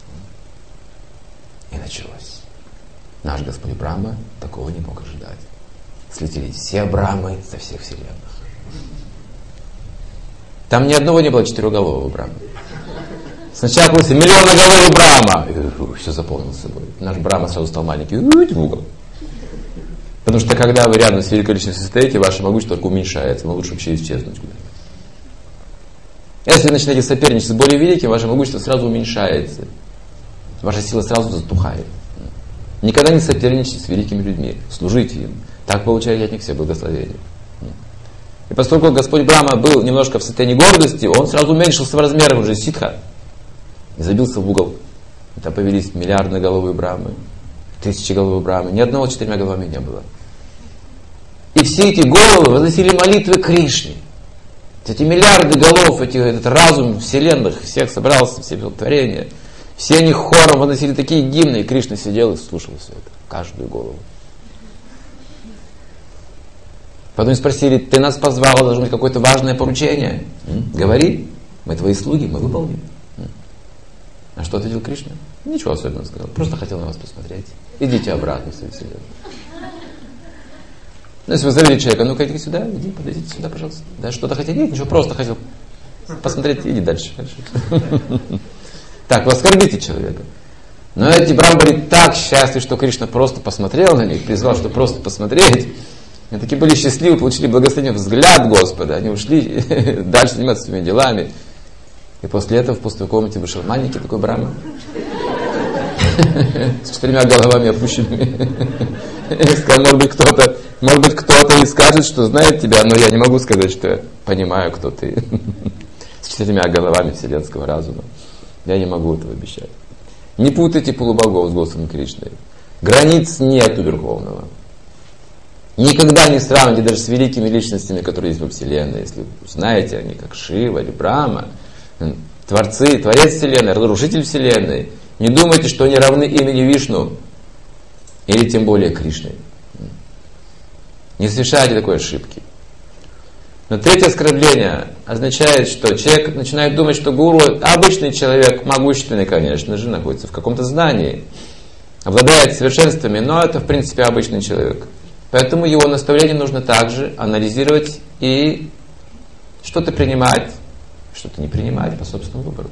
И началось. Наш Господь Брахма такого не мог ожидать. Слетели все Брахмы со всех вселенных. Там ни одного не было 4-голового Брахмы. Сначала появился миллионноголовый Брахма. И все заполнил собой. Наш Брахма сразу стал маленький. В угол. Потому что когда вы рядом с великой личностью стоите, ваше могущество только уменьшается. Вам лучше вообще исчезнуть куда-то. Если вы начинаете соперничать с более великим, ваше могущество сразу уменьшается. Ваша сила сразу затухает. Никогда не соперничайте с великими людьми. Служите им. Так получаете от них все благословения. И поскольку Господь Брахма был немножко в состоянии гордости, он сразу уменьшился в размерах, уже ситха. И забился в угол. И там появились миллиардноголовые Брахмы, 1000-головые Брахмы. Ни одного 4 головами не было. И все эти головы возносили молитвы Кришне. Эти миллиарды голов, этот разум вселенных, всех собрался, все творения. Все они хором выносили такие гимны, и Кришна сидел и слушал все это, каждую голову. Потом спросили: ты нас позвал, должно быть какое-то важное поручение. Говори, мы твои слуги, мы выполним. А что ответил Кришна? Ничего особенного сказал, просто хотел на вас посмотреть. Идите обратно в свою вселенную. Ну, если вы зовете человека: ну-ка иди сюда, иди, подойдите сюда, пожалуйста. Да, что-то хотел? Нет, ничего, просто хотел посмотреть, иди дальше. Так, вы оскорбите человека. Но эти брамбари так счастливы, что Кришна просто посмотрел на них, призвал, чтобы просто посмотреть. Они такие были счастливы, получили благословенный взгляд Господа. Они ушли дальше заниматься своими делами. И после этого в пустой комнате вышел маленький такой брахман с 4 головами опущенными. Сказал: может быть кто-то и скажет, что знает тебя, но я не могу сказать, что я понимаю, кто ты. С 4 головами вселенского разума. Я не могу этого обещать. Не путайте полубогов с Господом Кришной. Границ нет у Верховного. Никогда не сравните даже с великими личностями, которые есть во Вселенной. Если вы знаете, они как Шива или Брахма, творцы, творец Вселенной, разрушитель Вселенной. Не думайте, что они равны имени Вишну или тем более Кришне. Не совершайте такой ошибки. Но третье оскорбление означает, что человек начинает думать, что гуру обычный человек, могущественный, конечно же, находится в каком-то знании, обладает совершенствами, но это, в принципе, обычный человек. Поэтому его наставление нужно также анализировать и что-то принимать, что-то не принимать по собственному выбору.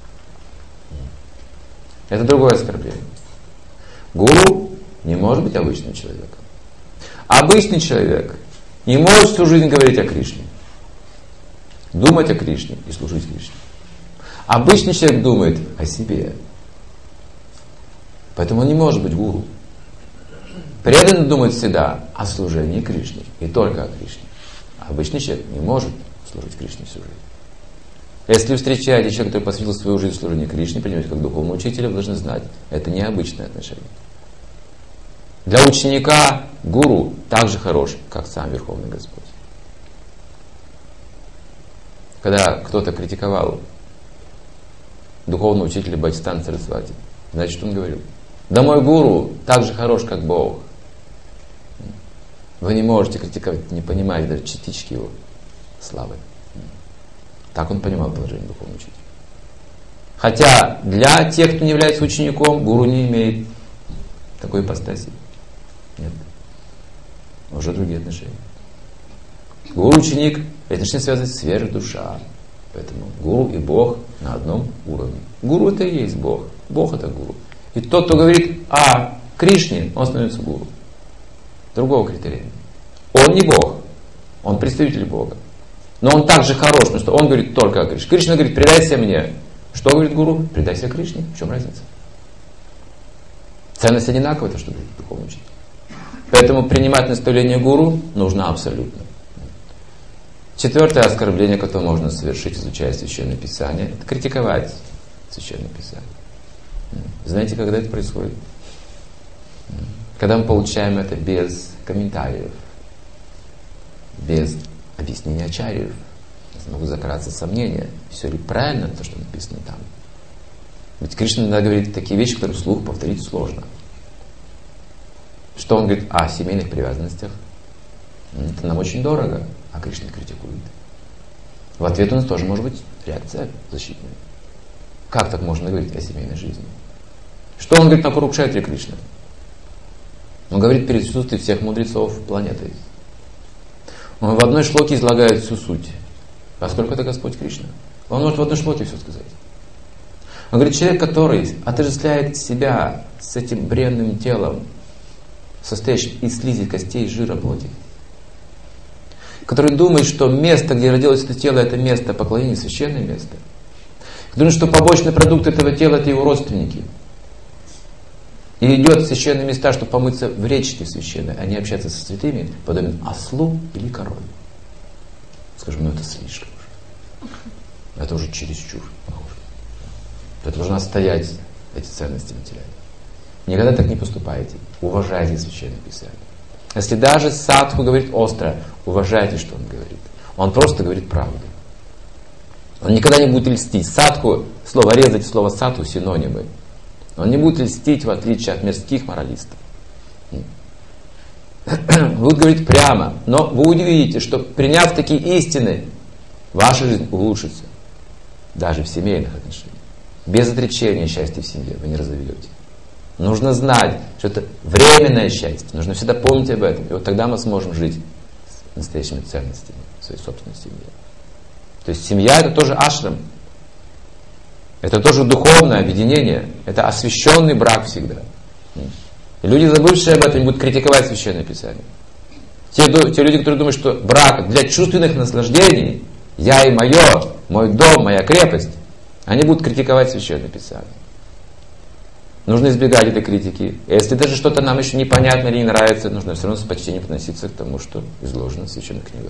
Это другое оскорбление. Гуру не может быть обычным человеком. Обычный человек не может всю жизнь говорить о Кришне, думать о Кришне и служить Кришне. Обычный человек думает о себе. Поэтому он не может быть гуру. Преданный думает всегда о служении Кришне и только о Кришне. А обычный человек не может служить Кришне всю жизнь. Если вы встречаете человека, который посвятил свою жизнь служению Кришне, принимаете как духовного учителя, вы должны знать, это необычное отношение. Для ученика гуру так же хорош, как сам Верховный Господь. Когда кто-то критиковал духовного учителя Бхактисиданта Сарасвати, знаете, что он говорил? Да мой гуру так же хорош, как Бог. Вы не можете критиковать, не понимаете даже частички его славы. Так он понимал положение духовного учителя. Хотя для тех, кто не является учеником, гуру не имеет такой ипостаси. Нет. Уже другие отношения. Гуру-ученик — это отношения связаны с верой душа. Поэтому гуру и Бог на одном уровне. Гуру — это и есть Бог. Бог — это гуру. И тот, кто говорит о Кришне, он становится гуру. Другого критерия. Он не Бог. Он представитель Бога. Но он также хорош, потому что он говорит только о Кришне. Кришна говорит: предайся мне. Что говорит гуру? Предайся Кришне. В чем разница? Ценность одинаковая, это что говорит духовный учитель. Поэтому принимать наставление гуру нужно абсолютно. Четвертое оскорбление, которое можно совершить, изучая Священное Писание, это критиковать Священное Писание. Знаете, когда это происходит? Когда мы получаем это без комментариев, без объяснения ачарьев. Могут закраться сомнения, все ли правильно то, что написано там. Ведь Кришна иногда говорит такие вещи, которые вслух повторить сложно. Что он говорит о семейных привязанностях? Это нам очень дорого, а Кришна критикует. В ответ у нас тоже может быть реакция защитная. Как так можно говорить о семейной жизни? Что он говорит на Курукшетре Кришна? Он говорит перед присутствием всех мудрецов планеты. Он в одной шлоке излагает всю суть. Поскольку это Господь Кришна. Он может в одной шлоке все сказать. Он говорит: человек, который отождествляет себя с этим бренным телом, состоящим из слизи, костей, жира, плоти, который думает, что место, где родилось это тело, это место поклонения, священное место, который думает, что побочный продукт этого тела — это его родственники, и идет в священные места, чтобы помыться в речке священной, а не общаться со святыми, подобен ослу или корове. Скажем, это слишком уже. Это уже чересчур похоже. Это должна стоять эти ценности материальные. Никогда так не поступайте. Уважайте Священное Писание. Если даже садху говорит остро, уважайте, что он говорит. Он просто говорит правду. Он никогда не будет льстить. Садху, слово резать и слово садху синонимы. Он не будет льстить, в отличие от мирских моралистов. Будут говорить прямо, но вы увидите, что приняв такие истины, ваша жизнь улучшится. Даже в семейных отношениях. Без отречения счастья в семье вы не разовьете. Нужно знать, что это временное счастье. Нужно всегда помнить об этом. И вот тогда мы сможем жить с настоящими ценностями в своей собственной семье. То есть семья это тоже ашрам. Это тоже духовное объединение. Это освященный брак всегда. И люди, забывшие об этом, будут критиковать Священное Писание. Те люди, которые думают, что брак для чувственных наслаждений, я и мое, мой дом, моя крепость, они будут критиковать Священное Писание. Нужно избегать этой критики. И если даже что-то нам еще непонятно или не нравится, нужно все равно с почтением относиться к тому, что изложено в Священных книгах.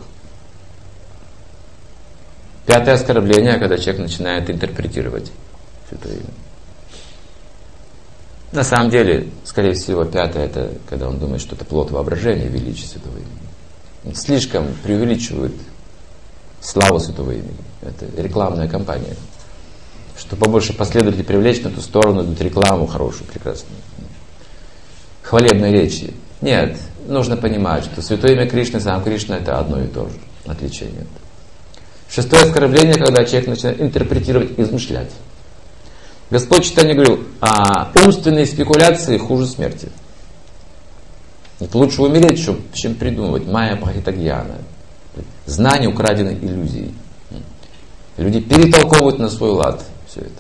5 оскорбление, когда человек начинает интерпретировать Святое Имя. На самом деле, скорее всего, 5 это когда он думает, что это плод воображения величия Святого Имени. Он слишком преувеличивает славу Святого Имени. Это рекламная кампания. Чтобы побольше последователей привлечь на ту сторону, дать рекламу хорошую, прекрасную. Хвалебные речи. Нет, нужно понимать, что Святое Имя Кришны, сам Кришна это одно и то же. Отличия нет. 6 оскорбление, когда человек начинает интерпретировать, измышлять. Господь Чайтанья говорил, умственные спекуляции хуже смерти. Это лучше умереть, чем придумывать. Майя Бхагавата-гьяна. Знание украденной иллюзией. Люди перетолковывают на свой лад все это.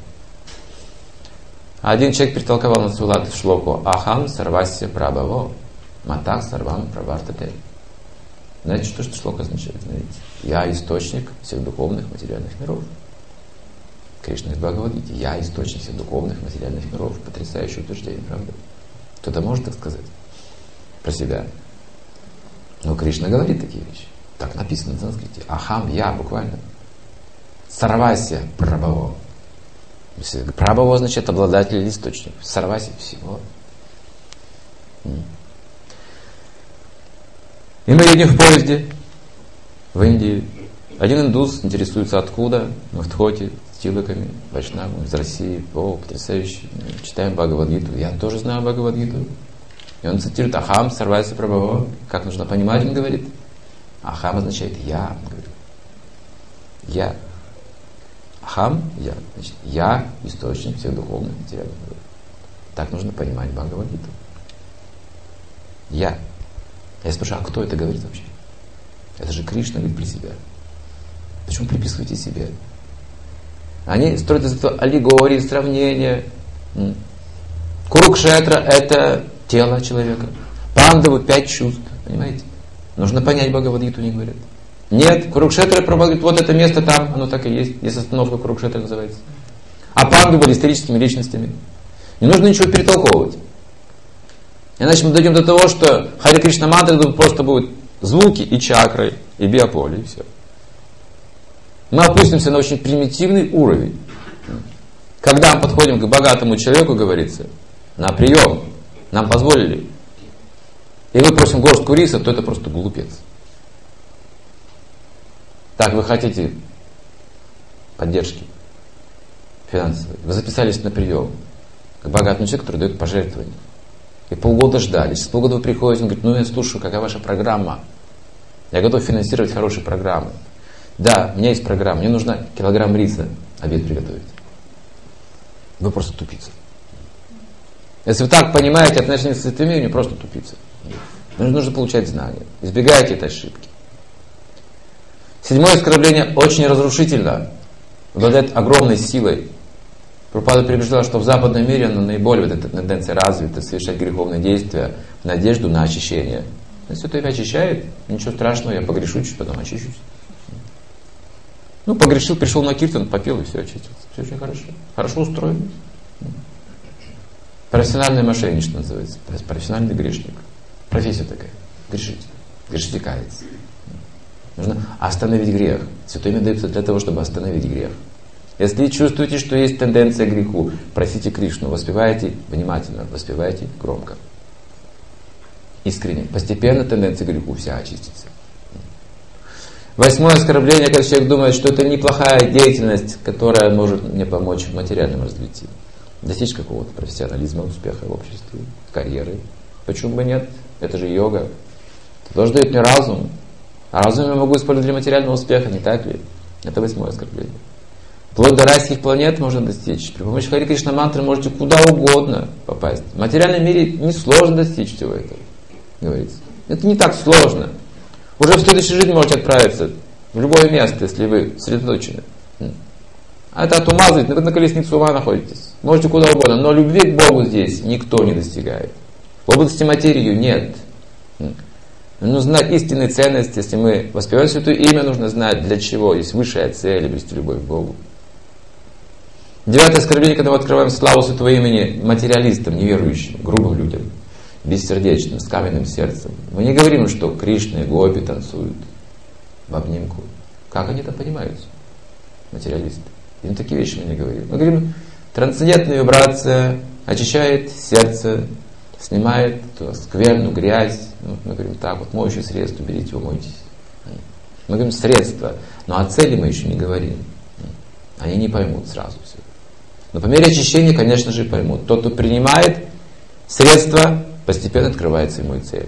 Один человек перетолковал на свой лад в шлоку Ахам сарвасья прабхаво, матах сарвам правартате. Знаете, что шлока означает? Знаете? Я источник всех духовных материальных миров. Кришна из Бхагавад-гиты. Я источник всех духовных материальных миров. Потрясающее утверждение, правда? Кто-то может так сказать про себя. Но Кришна говорит такие вещи. Так написано на санскрите. Ахам, я, буквально. Сарвасья прабхаво. Прабхаво означает обладатель или источник. Сарвасья всего. И мы едем в поезде в Индии. Один индус интересуется, откуда мы в Тхоте с тилаками, вайшнавами из России. О, потрясающе. Читаем Бхагавад-гиту. Я тоже знаю Бхагавад-гиту. И он цитирует Ахам сарвасья прабхаво. Как нужно понимать, он говорит. Ахам означает я. Он говорит. Я. Ахам, я. Значит, я источник всех духовных материальных миров. Так нужно понимать Бхагавад-гиту. Я. Я спрашиваю, а кто это говорит вообще? Это же Кришна говорит при себя. Почему приписываете себе? Они строят из этого аллегории, сравнения. Курукшетра это тело человека. Пандавы 5 чувств. Понимаете? Нужно понять Бхагавад-гиту, не говорят. Нет, Курукшетра говорит, вот это место там, оно так и есть. Здесь остановка Курукшетра называется. А панду были историческими личностями. Не нужно ничего перетолковывать. Иначе мы дойдем до того, что Харе Кришна мантра тут просто будут звуки и чакры, и биополе, и все. Мы опустимся на очень примитивный уровень. Когда мы подходим к богатому человеку, говорится, на прием, нам позволили, и мы просим горстку риса, то это просто глупец. Так, вы хотите поддержки финансовой. Вы записались на прием к богатому человеку, который дает пожертвования. И полгода ждали. Через полгода вы приходите, он говорит, ну я слушаю, какая ваша программа? Я готов финансировать хорошие программы. Да, у меня есть программа, мне нужно килограмм риса обед приготовить. Вы просто тупица. Если вы так понимаете отношения с святым именем, просто тупица. Нужно получать знания. Избегайте этой ошибки. 7 оскорбление очень разрушительно. Обладает огромной силой. Прабхупада предупреждала, что в западном мире наиболее вот эта тенденция развита, совершать греховные действия в надежду на очищение. Если кто-то очищает, ничего страшного, я погрешу, чуть потом очищусь. Ну, погрешил, пришел на киртан, попел и все, очистился. Все очень хорошо. Хорошо устроено. Профессиональное мошенничество называется. Профессиональный грешник. Профессия такая. Грешить. Грешите, каяться. Нужно остановить грех. Святое имя дается для того, чтобы остановить грех. Если чувствуете, что есть тенденция к греху, просите Кришну, воспевайте внимательно, воспевайте громко. Искренне. Постепенно тенденция к греху вся очистится. 8 оскорбление, когда человек думает, что это неплохая деятельность, которая может мне помочь в материальном развитии. Достичь какого-то профессионализма, успеха в обществе, карьеры. Почему бы нет? Это же йога. Это тоже дает мне разум. А разум я могу использовать для материального успеха, не так ли? Это 8 оскорбление. Вплоть до райских планет можно достичь. При помощи Хари Кришна мантры можете куда угодно попасть. В материальном мире несложно достичь всего этого, говорится. Это не так сложно. Уже в следующей жизни можете отправиться в любое место, если вы сосредоточены. А это от ума зависит. Вы на колеснице ума находитесь. Можете куда угодно. Но любви к Богу здесь никто не достигает. В области материи нет. Нужно знать истинные ценности. Если мы воспеваем Святое Имя, нужно знать, для чего. Есть высшая цель, обрести любовь к Богу. 9 оскорбление, когда мы открываем славу Святого Имени материалистам, неверующим, грубым людям, бессердечным, с каменным сердцем. Мы не говорим, что Кришна и Гопи танцуют в обнимку. Как они это понимают, материалисты? Им такие вещи мы не говорим. Мы говорим, трансцендентная вибрация очищает сердце, снимает скверну, грязь. Мы говорим так, вот моющее средство, берите, умойтесь. Мы говорим средства, но о цели мы еще не говорим. Они не поймут сразу все. Но по мере очищения, конечно же, поймут. Тот, кто принимает средства, постепенно открывается ему и цель.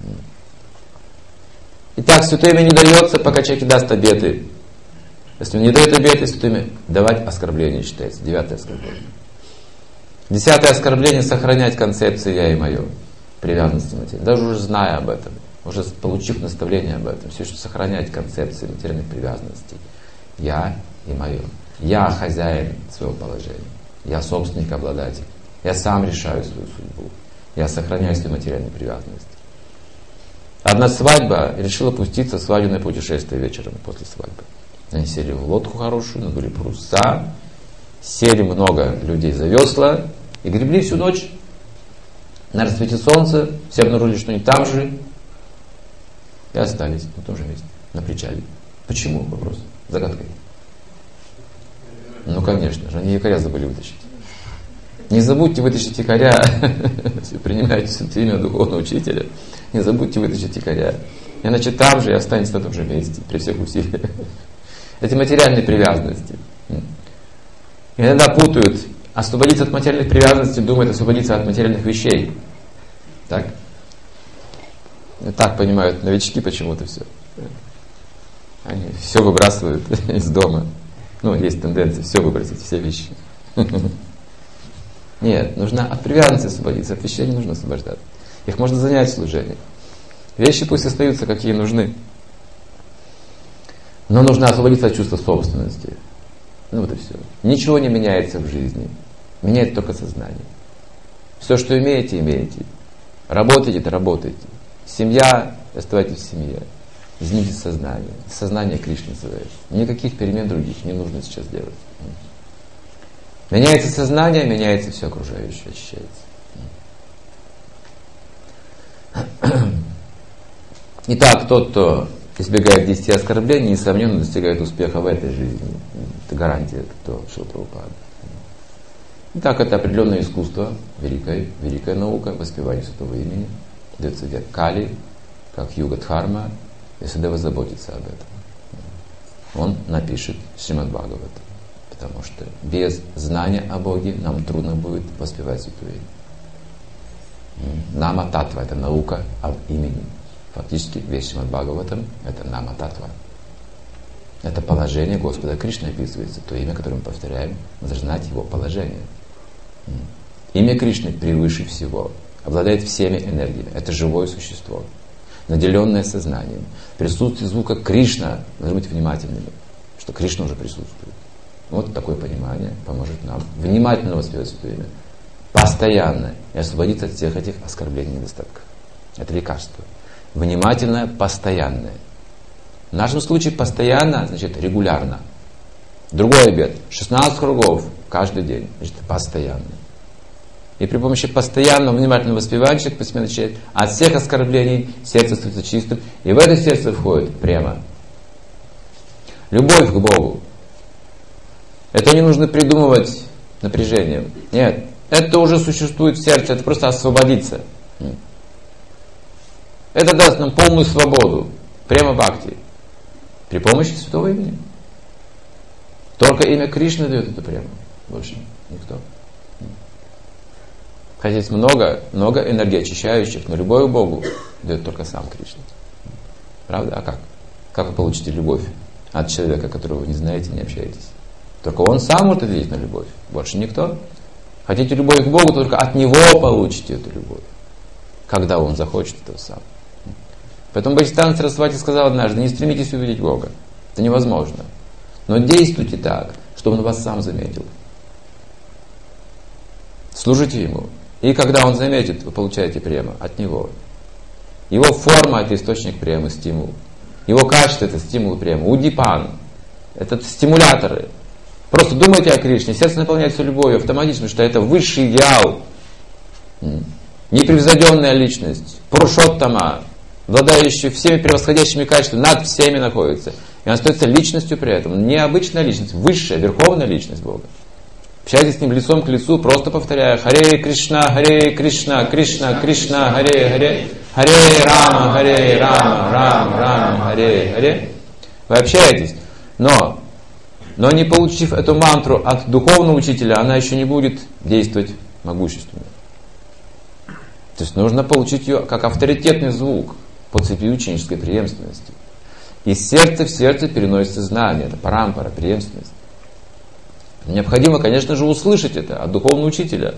Итак, Святое Имя не дается, пока человек не даст обеты. Если он не дает обеты, Святое Имя давать оскорбление считается. 9 оскорбление. 10 оскорбление — сохранять концепцию «я» и «моё», привязанности материи. Даже уже зная об этом, уже получив наставление об этом, все еще сохранять концепции материальных привязанностей. «Я» и «моё». Я хозяин своего положения. Я собственник, обладатель. Я сам решаю свою судьбу. Я сохраняю свои материальные привязанности. Одна свадьба решила пуститься в свадебное путешествие вечером после свадьбы. Они сели в лодку хорошую, надули паруса, сели много людей за весла и гребли всю ночь. На рассвете солнца все обнаружили, что они там же, и остались на том же месте, на причале. Почему? Вопрос. Загадкой. Ну, конечно же, они якоря забыли вытащить. Не забудьте вытащить якоря, если принимаете Святое Имя духовного учителя, не забудьте вытащить якоря. Иначе там же и останется на том же месте, при всех усилиях. Эти материальные привязанности. Иногда путают. Освободиться от материальных привязанностей, думают освободиться от материальных вещей. Так? Так понимают новички почему-то все. Они все выбрасывают из дома. Ну, есть тенденция все выбросить, все вещи. Нет, нужно от привязанности освободиться, от вещей не нужно освобождаться. Их можно занять в служении. Вещи пусть остаются, какие нужны. Но нужно освободиться от чувства собственности. Ну вот и все. Ничего не меняется в жизни. Меняется только сознание. Все, что имеете, имеете. Работаете, работаете. Семья, оставайтесь в семье. Измените сознание. Сознание Кришны называется. Никаких перемен других не нужно сейчас делать. Меняется сознание, меняется все окружающее, очищается. Итак, тот, кто избегает 10 оскорблений, несомненно достигает успеха в этой жизни. Это гарантия, кто Шрила Прабхупада. Итак, это определенное искусство, великая наука, воспевание Святого Имени. Дается век Кали, как Юга Дхарма, если Дева заботится об этом. Он напишет Шримад Бхагаватам, потому что без знания о Боге нам трудно будет воспевать Святое Имя. Нама Татва — это наука об имени. Фактически весь Шримад Бхагаватам — это Нама Татва. Это положение Господа Кришны описывается. То имя, которое мы повторяем, нужно знать его положение. Имя Кришны превыше всего, обладает всеми энергиями. Это живое существо, наделенное сознанием. В присутствии звука Кришна нужно быть внимательными, что Кришна уже присутствует. Вот такое понимание поможет нам внимательно воспевать Святое Имя, постоянно, и освободиться от всех этих оскорблений и недостатков. Это лекарство. Внимательное, постоянное. В нашем случае постоянно значит регулярно. Другой обет. 16 кругов каждый день. Значит постоянно. И при помощи постоянного внимательного воспевания человек постепенно начинает от всех оскорблений сердце становится чистым. И в это сердце входит прямо любовь к Богу. Это не нужно придумывать напряжением. Нет. Это уже существует в сердце. Это просто освободиться. Это даст нам полную свободу. Прямо бхакти. При помощи святого имени. Только имя Кришны дает эту прему. Больше никто. Хотя есть много энергий очищающих, но любовь к Богу дает только сам Кришна. Правда? А как? Как вы получите любовь от человека, которого вы не знаете, не общаетесь? Только он сам может ответить на любовь. Больше никто. Хотите любовь к Богу, только от Него получите эту любовь. Когда Он захочет этого сам. Поэтому Бхактисиданта Сарасвати сказал однажды: не стремитесь увидеть Бога. Это невозможно. Но действуйте так, чтобы Он вас сам заметил. Служите Ему. И когда Он заметит, вы получаете прему от Него. Его форма — это источник премы, стимул. Его качество — это стимул премы. Удипан — это стимуляторы. Просто думайте о Кришне, сердце наполняется любовью автоматически, что это высший идеал, непревзойденная личность, Пурушоттама, обладающий всеми превосходящими качествами, над всеми находится. И он остается личностью при этом. Не обычная личность, высшая, верховная личность Бога. Общайтесь с Ним лицом к лицу, просто повторяя: Харе Кришна, Кришна, Кришна, Харе, Харе Рама, Рама, Харе. Вы общаетесь, но не получив эту мантру от духовного учителя, она еще не будет действовать могущественно. То есть нужно получить ее как авторитетный звук по цепи ученической преемственности. Из сердца в сердце переносится знание, это парампара, преемственность. Необходимо, конечно же, услышать это от духовного учителя.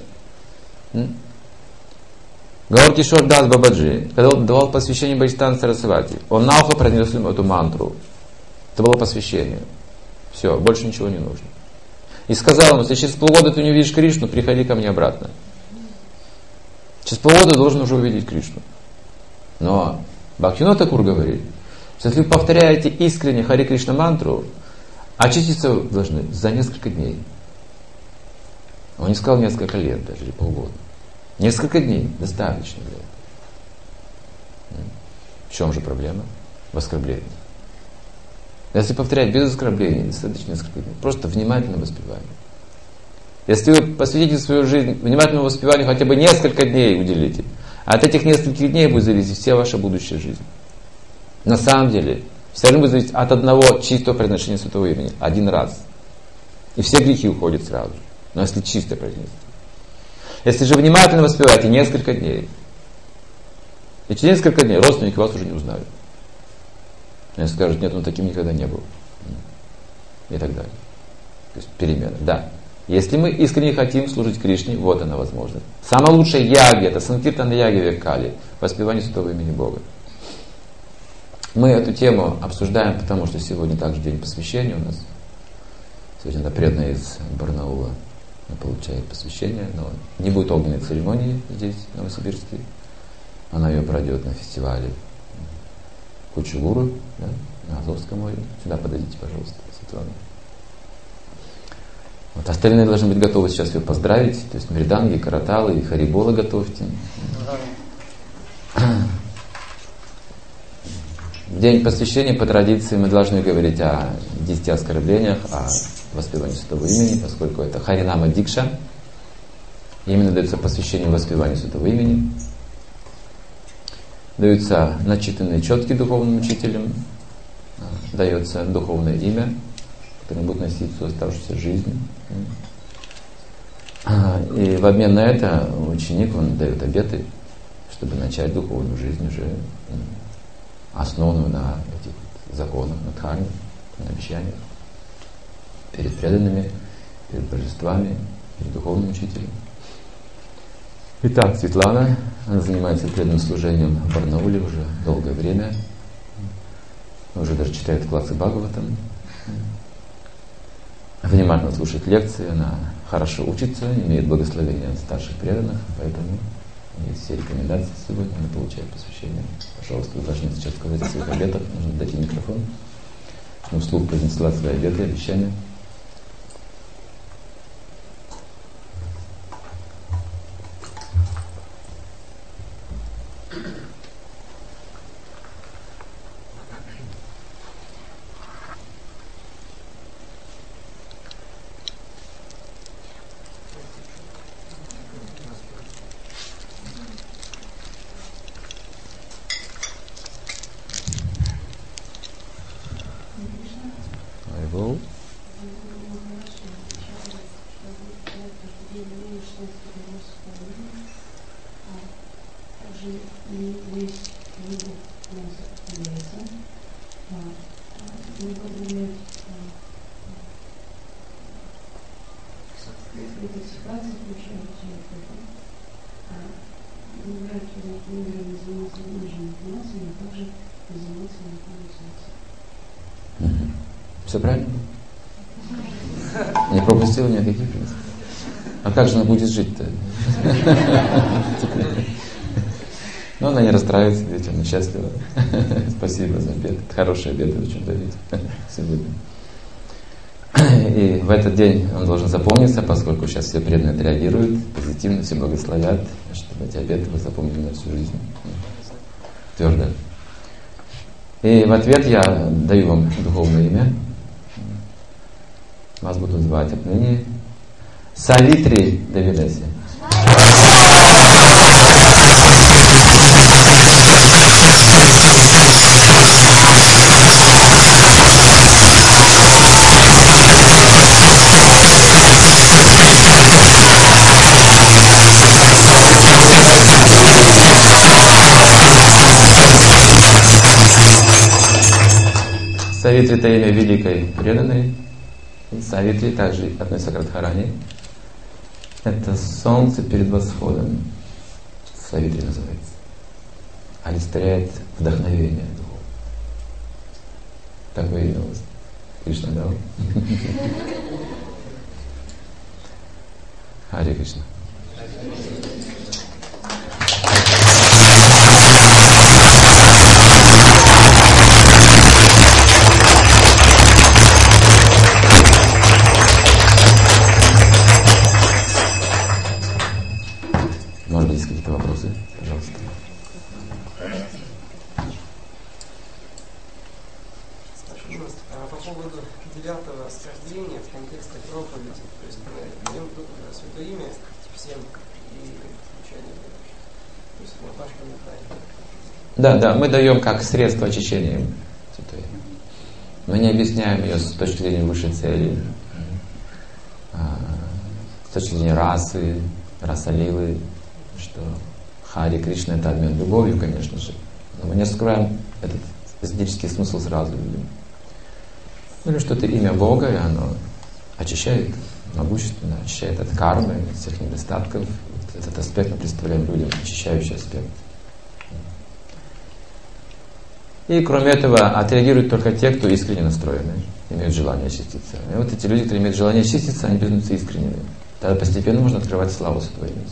Гаур Кишор Дас Бабаджи, когда он давал посвящение Бхактисиданте Сарасвати, он на ухо произнес им эту мантру. Это было посвящение. Все, больше ничего не нужно. И сказал ему: если через полгода ты не увидишь Кришну, приходи ко мне обратно. Через полгода должен уже увидеть Кришну. Но Бхактивинода Тхакур говорит, что если вы повторяете искренне Харе Кришна мантру, очиститься вы должны за несколько дней. Он не сказал несколько лет даже, или полгода. Несколько дней достаточно для этого. В чем же проблема? В оскорблении. Если повторять без оскорблений, достаточно несколько дней. Просто внимательное воспевание. Если вы посвятите свою жизнь внимательному воспеванию, хотя бы несколько дней уделите, от этих нескольких дней будет зависеть вся ваша будущая жизнь. На самом деле, все равно будет зависеть от одного чистого произношения святого имени. Один раз. И все грехи уходят сразу. Но если чистое произнесение. Если же внимательно воспеваете несколько дней, и через несколько дней родственники вас уже не узнают. Они скажут: нет, он таким никогда не был. И так далее. То есть перемена. Да. Если мы искренне хотим служить Кришне, вот она возможность. Самая лучшая яги — это санкиртана яги веккали, воспевание святого имени Бога. Мы эту тему обсуждаем, потому что сегодня также день посвящения у нас. Сегодня одна преданная из Барнаула получает посвящение, но не будет огненной церемонии здесь, в Новосибирске. Она ее пройдет на фестивале Кучугуру, да, на Азовском море. Сюда подойдите, пожалуйста, Светлана. Вот остальные должны быть готовы сейчас ее поздравить. То есть мриданги, караталы и хариболы готовьте. В день посвящения по традиции мы должны говорить о 10 оскорблениях, о воспевании святого имени, поскольку это Харинама Дикша. Именно дается посвящение воспеванию святого имени. Даются начитанные четки духовным учителем. Дается духовное имя, которое будет носить всю оставшуюся жизнь. И в обмен на это ученик, он дает обеты, чтобы начать духовную жизнь уже основанную на этих законах, на дхарме, на обещаниях, перед преданными, перед божествами, перед духовным учителем. Итак, Светлана, она занимается преданным служением в Барнауле уже долгое время, уже даже читает классы Бхагаватам, внимательно слушает лекции, она хорошо учится, имеет благословение от старших преданных, поэтому есть все рекомендации сегодня, она получает посвящение. Пожалуйста, вы должны сейчас сказать о своих обетах, нужно дать ей микрофон, чтобы вслух произнесла свои обеты, обещания. Харибол. Все правильно? Не пропустила никаких принципов. А как же она будет жить-то? Но она не расстраивается, ведь она счастлива. Спасибо за обед. Хороший обед, о чем говорить сегодня. И в этот день он должен запомниться, поскольку сейчас все преданные отреагируют позитивно, все благословят, чтобы эти обеты вы запомнили на всю жизнь. Твердо. И в ответ я даю вам духовное имя. Вас буду звать отныне Савитри Девидаси. Савитри — это имя великой преданной. Савитри также относится к Радхарани. Это солнце перед восходом. Савитри называется. Олицетворяет вдохновение духовное. Такое имя у вас Кришна дал. Харе Кришна. Может быть, есть какие-то вопросы? Пожалуйста. По поводу 9-го скольжения в контексте проповеди, то есть мы даем святое имя всем и включаем. То есть ваш комментарий. Да, мы даем как средство очищения им святое имя. Мы не объясняем ее с точки зрения высшей цели, с точки зрения расы, расалилы, что Хари Кришна — это обмен любовью, конечно же. Но мы не скрываем этот эзотерический смысл сразу людям. Говорим, что это имя Бога, и оно очищает, могущественно очищает от кармы, от всех недостатков. Вот этот аспект мы представляем людям, очищающий аспект. И кроме этого отреагируют только те, кто искренне настроены, имеют желание очиститься. И вот эти люди, которые имеют желание очиститься, они безумно искренними. Тогда постепенно можно открывать славу святого имени.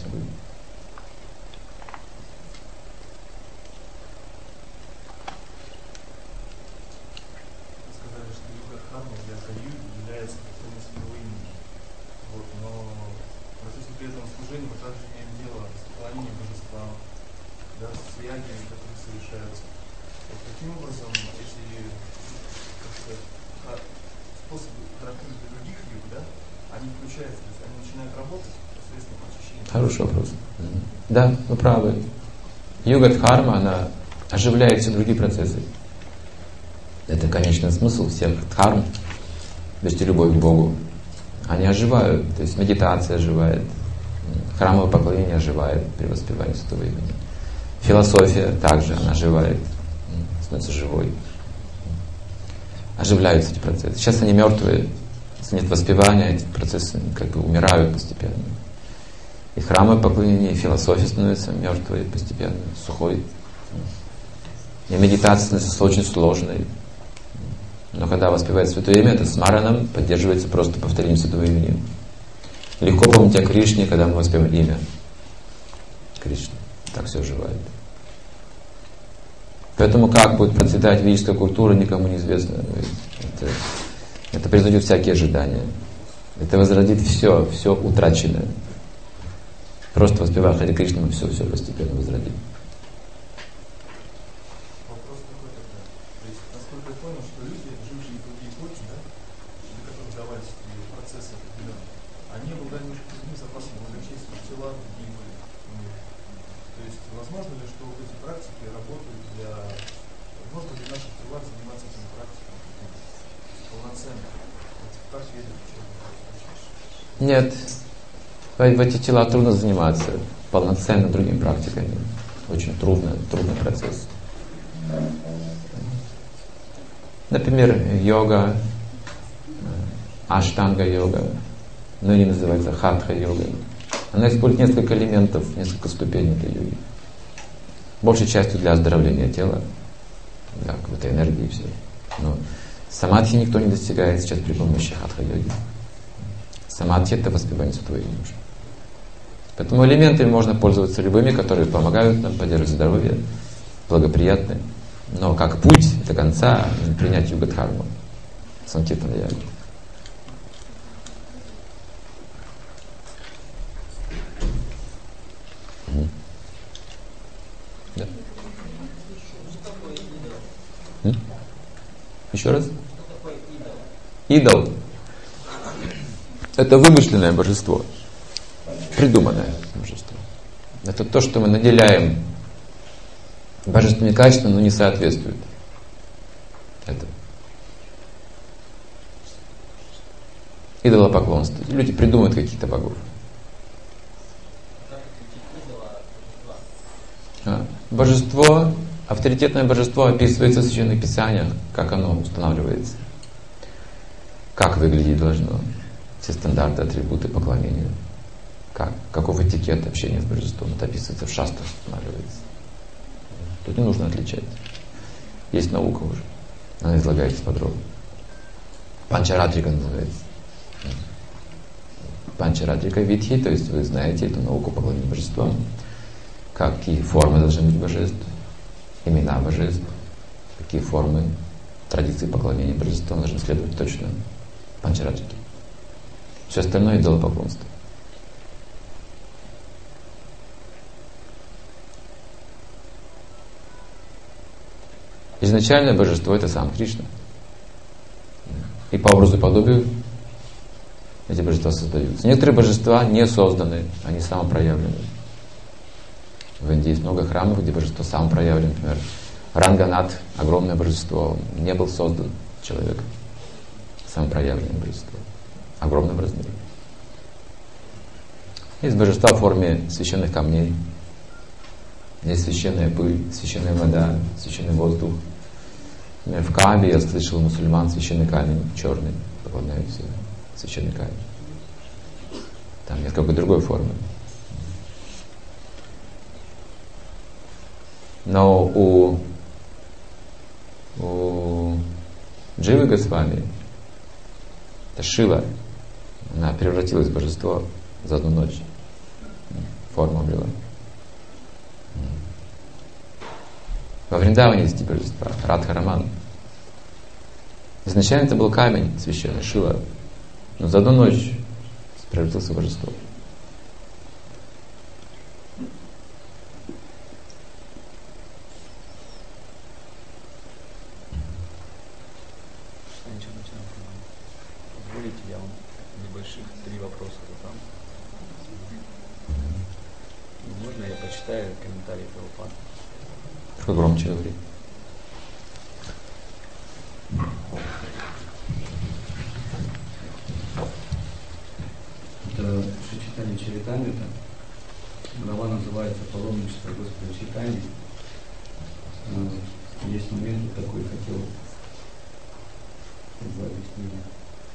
Хороший вопрос. Да, вы правы. Йога-дхарма, она оживляет все другие процессы. Это конечный смысл всех дхарм, то есть и любовь к Богу. Они оживают, то есть медитация оживает, храмовое поклонение оживает при воспевании святого имени. Философия также, она оживает, становится живой. Оживляются эти процессы. Сейчас они мертвые, если нет воспевания, эти процессы как бы умирают постепенно. И храмовое поклонение, и философия становится мертвой постепенно, сухой. И медитация становится очень сложной. Но когда воспевает святое имя, это смараном поддерживается просто повторением святого имени. Легко помнить о Кришне, когда мы воспеваем имя Кришны. Так все оживает. Поэтому как будет процветать ведическая культура, никому не известно. Это производит всякие ожидания. Это возродит все утраченное. Просто воспевая Хари Кришну, мы все постепенно возродим. Вопрос такой тогда. То есть, насколько я понял, что люди, жившие в другие эпохи, да, для которых давались процессы определенные, они обладали немножко другим запасом благочестия, тела другие были. То есть, возможно ли, что вот эти практики работают для... Можно ли в наших телах заниматься этими практиками? полноценно. Как ведут, Нет, в эти тела трудно заниматься полноценно другими практиками. Очень трудный процесс. Например, йога, аштанга-йога, ныне называется хатха-йога. Она использует несколько элементов, несколько ступеней этой йоги. Большей частью для оздоровления тела, для какой-то энергии и все. Но самадхи никто не достигает сейчас при помощи хатха-йоги. Самадхи — это воспевание Святого имени. Поэтому элементами можно пользоваться любыми, которые помогают нам поддерживать здоровье, благоприятны. Но как путь до конца принять юга-дхарму, санкиртана йоги. Да. Еще раз? Идол. Это вымышленное божество. Придуманное божество. Это то, что мы наделяем божественными качествами, но не соответствует этому. Идолопоклонство. Люди придумывают каких-то богов. Божество, авторитетное божество описывается в Священных Писаниях, как оно устанавливается, как выглядеть должно, все стандарты, атрибуты поклонения, каков этикет общения с божеством, это описывается в шастрах, устанавливается. Тут не нужно отличать. Есть наука уже, она излагается подробно. Панчаратрика называется. Панчаратрика витхи, то есть вы знаете эту науку поклонения божествам. Какие формы должны быть божеств, имена божеств, какие формы, традиции поклонения божествам должны следовать точно панчаратрике. Все остальное — идолопоклонство. Изначальное божество — это сам Кришна. И по образу и подобию эти божества создаются. Некоторые божества не созданы, они самопроявлены. В Индии есть много храмов, где божество самопроявлено. Например, Ранганат, огромное божество, не был создан человеком. Самопроявленное божество. Огромном размере. Есть божества в форме священных камней. Есть священная пыль, священная вода, священный воздух. Например, в Каабе я слышал мусульман священный камень, черный, поклоняются священный камень. Там нет какой-то другой формы. Но у Дживы Госвами, это Шила, она превратилась в божество за одну ночь. Форму обрела. Во Вриндаване есть эти божества, Радхараман. Изначально это был камень священный, Шила, но за одну ночь превратился в божество. Позволите, я вам небольших 3 вопроса задам. Можно я почитаю комментарии Прабхупады? Только громче говори. Это Шри Чаритамрита. Глава называется «Паломничество Господа Чайтаньи». Есть момент вот такой, хотел объяснить.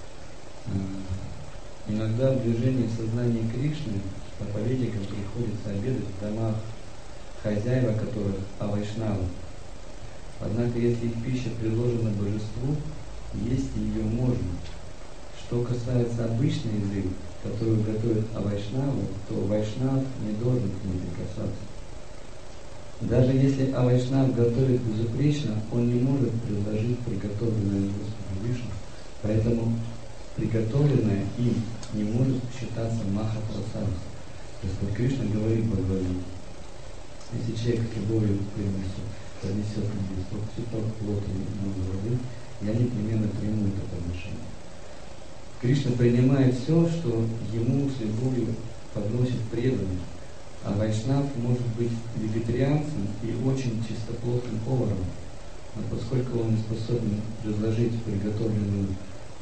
Иногда в движении сознания Кришны проповедникам приходится обедать в домах, хозяева которых авайшнавы. Однако, если их пища предложена божеству, есть ее можно. Что касается обычной еды, которую готовят авайшнавы, то вайшнав не должен к ней прикасаться. Даже если авайшнав готовит безупречно, он не может предложить приготовленное Господу Вишну, поэтому приготовленное им не может считаться махапрасадом. Господь Кришна говорит в Бхагавад-гите: если человек с любовью поднесет мне сок цветов, плод и много воды, я непременно приму это подношение. Кришна принимает все, что ему с любовью подносит преданный, а вайшнав может быть вегетарианцем и очень чистоплотным поваром, но поскольку он не способен разложить приготовленную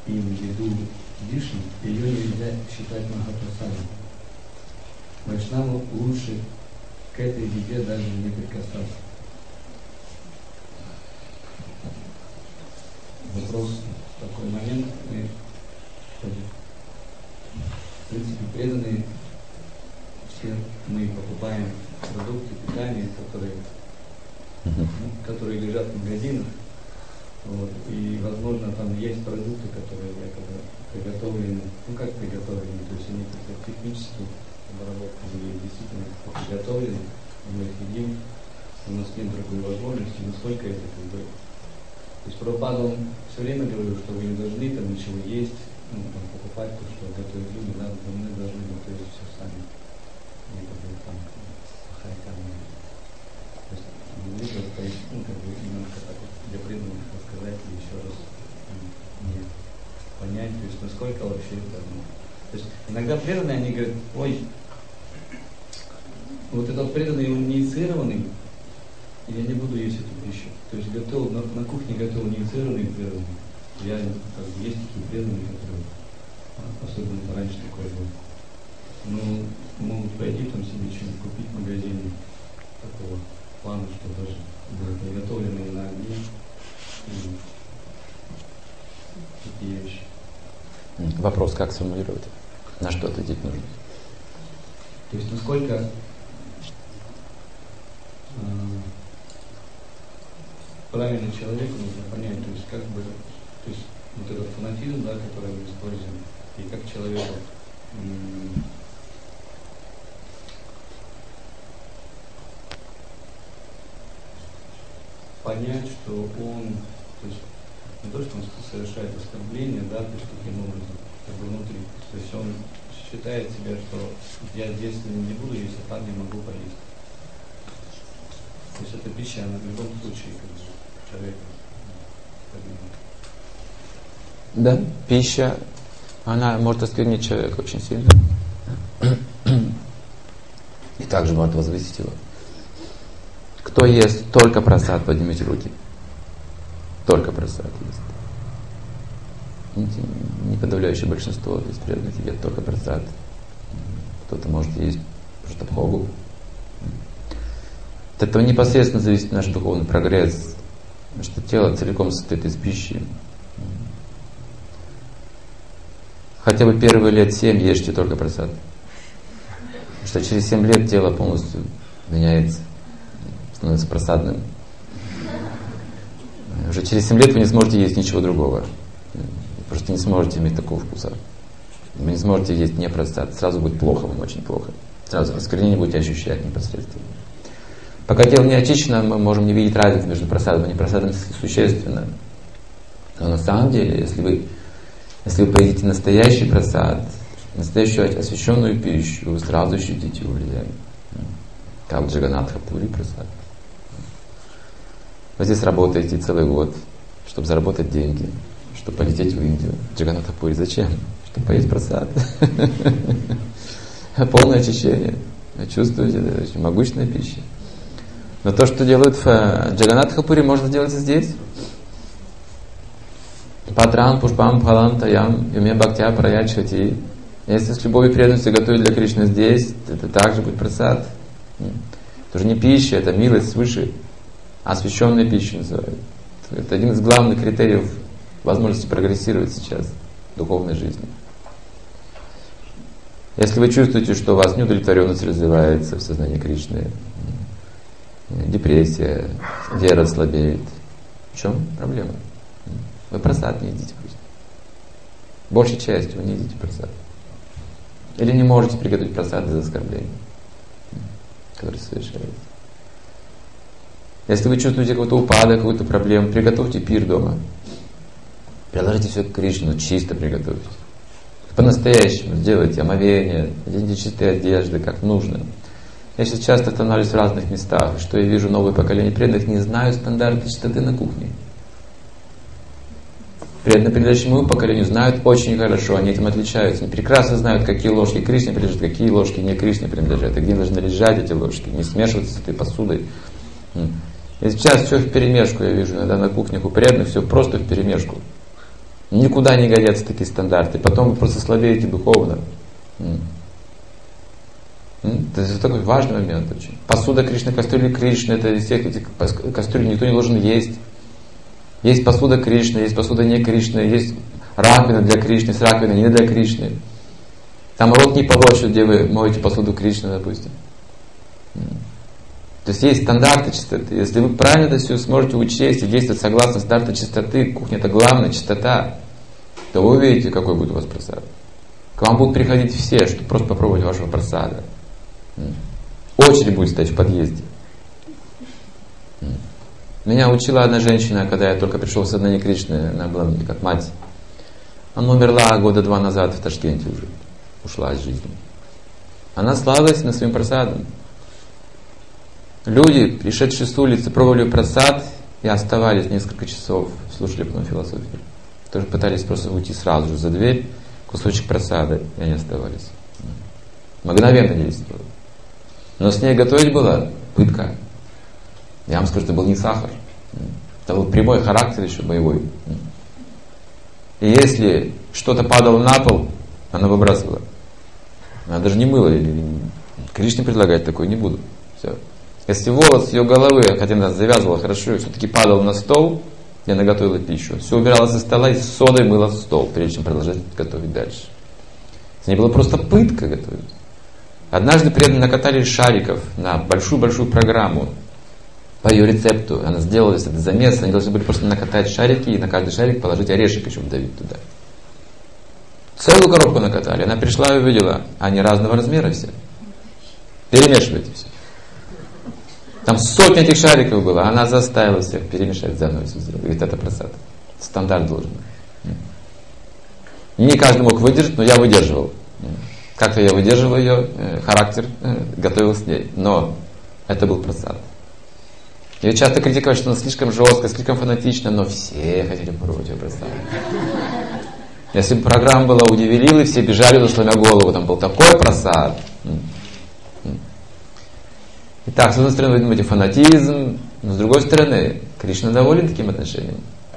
Кришны, ее нельзя считать махапрасадом. Вайшнаву лучше к этой еде даже не прикасаться. Вопрос в такой момент. Мы, в принципе, преданные, все мы покупаем продукты питания, которые лежат в магазинах. Вот, и, возможно, там есть продукты, которые якобы приготовлены, как приготовлены, то есть они как-то технически обработаны или действительно приготовлены, мы их едим, у нас нет другой возможности, насколько это как бы. То есть Прабхупада, он все время говорил, что вы не должны там ничего есть, там, покупать то, что готовят люди, да, мы должны готовить все сами. Не как бы там хайками. То есть как бы немножко так вот для преданных рассказать и еще раз не понять, то есть насколько вообще это. То есть иногда преданные, они говорят, ой, вот этот преданный, он неинициированный, я не буду есть эту пищу. То есть готов, на кухне готов неинициированный преданный. Я как бы, есть такие преданные, которые, особенно раньше такое было. Ну, могут пойти там себе что-нибудь купить в магазине такого плана, что даже будет приготовленные на огне и такие вещи. Вопрос, как сформулировать? На что ответить нужно? То есть насколько правильно человеку нужно понять, то есть как бы, то есть вот этот фанатизм, да, который мы используем, и как человеку понять, что он, то есть не то, что он совершает оскорбление, да, то есть таким образом, как бы внутри, то есть он считает себя, что я здесь не буду есть, а там не могу поесть. То есть эта пища, она в любом случае как бы человека. Да, пища, она может осквернить человека очень сильно. И также может возвысить его. Кто ест только прасад, поднимите руки. Только прасад ест. Не подавляющее большинство из преданных едят только прасад. Кто-то может есть просто бхогу. От этого непосредственно зависит наш духовный прогресс. Потому что тело целиком состоит из пищи. Хотя бы первые лет 7 ешьте только прасад. Потому что через 7 лет тело полностью меняется, становится прасадным. Уже через 7 лет вы не сможете есть ничего другого. Вы просто не сможете иметь такого вкуса. Вы не сможете есть не прасад. Сразу будет плохо, вам очень плохо. Сразу осквернение будете ощущать непосредственно. Пока тело не очищено, мы можем не видеть разницы между прасадом и непросадом существенно. Но на самом деле, если вы поедите настоящий прасад, настоящую освященную пищу, вы сразу ощутите его влияние. Как Джаганатха Пури прасад. Вы здесь работаете целый год, чтобы заработать деньги, чтобы полететь в Индию. Джаганатха Пури зачем? Чтобы поесть прасад. Полное очищение. Чувствуете, это очень могущественная пища. Но то, что делают в Джаганатха Пури, можно делать и здесь. Патрам, пушпам, пхалам, таям, юме бхактя праячхати. Если с любовью и преданностью готовить для Кришны здесь, это также будет прасад. Это уже не пища, это милость свыше. Освященная пища называют. Это один из главных критериев возможности прогрессировать сейчас в духовной жизни. Если вы чувствуете, что у вас неудовлетворенность развивается в сознании Кришны, депрессия, вера слабеет, в чем проблема? Вы прасад не едите просто. Большей частью вы не едите прасад. Или не можете приготовить прасад из оскорблений, которые совершаются. Если вы чувствуете какой-то упадок, какую-то проблему, приготовьте пир дома. Приложите все к Кришне, чисто приготовьте. По-настоящему сделайте омовение, оденьте чистые одежды, как нужно. Я сейчас часто останавливаюсь в разных местах, и что я вижу, новое поколение преданных не знают стандарты чистоты на кухне. Преданные предыдущему поколению знают очень хорошо, они этим отличаются. Они прекрасно знают, какие ложки Кришне принадлежат, какие ложки не Кришне принадлежат, и где должны лежать эти ложки, не смешиваться с этой посудой. И сейчас все вперемешку, я вижу иногда на кухнях у преданных, все просто вперемешку. Никуда не годятся такие стандарты. Потом вы просто слабеете духовно. Это такой важный момент очень. Посуда Кришны, кастрюли Кришны, это из всех этих кастрюль никто не должен есть. Есть посуда Кришны, есть посуда не Кришны, есть раковина для Кришны, есть раковина не для Кришны. Там рот не полощут, где вы моете посуду Кришны, допустим. То есть есть стандарты чистоты. Если вы правильно это все сможете учесть и действовать согласно стандарту чистоты, кухня это главная чистота, то вы увидите, какой будет у вас прасад. К вам будут приходить все, чтобы просто попробовать вашего прасада. Очередь будет стоять в подъезде. Меня учила одна женщина, когда я только пришел в сознание Кришны, она была мне как мать. Она умерла 2 года назад в Ташкенте уже. Ушла из жизни. Она славилась на своим прасадом. Люди, пришедшие с улицы, пробовали прасад и оставались несколько часов, слушали потом философию. Тоже пытались просто уйти сразу же за дверь, кусочек прасада, и они оставались. Мгновенно действовало. Но с ней готовить была пытка. Я вам скажу, это был не сахар. Это был прямой характер еще боевой. И если что-то падало на пол, она выбрасывала. Она даже не мыла. Кришне предлагать такое не буду. Все. Если волос с ее головы, хотя она завязывала хорошо, все-таки падал на стол, и она готовила пищу, все убирала со стола и с содой мыла стол, прежде чем продолжать готовить дальше. С ней была просто пытка готовить. Однажды преданные накатали шариков на большую-большую программу по ее рецепту. Она сделала этот замес, они должны были просто накатать шарики и на каждый шарик положить орешек еще вдавить туда. Целую коробку накатали. Она пришла и увидела, они разного размера все. Перемешивайте все. Там сотни этих шариков было. Она заставила всех перемешать заново все сделать. Говорит, это прасад. Стандарт должен быть. Не каждый мог выдержать, но я выдерживал. Как-то я выдерживал ее характер, готовил с ней. Но это был прасад. Ее часто критиковали, что она слишком жесткая, слишком фанатична, но все хотели попробовать ее прасад. Если бы программа была у Девилилы, все бежали, сломя голову, там был такой прасад. Итак, с одной стороны, вы думаете, фанатизм, но с другой стороны, Кришна доволен таким отношением.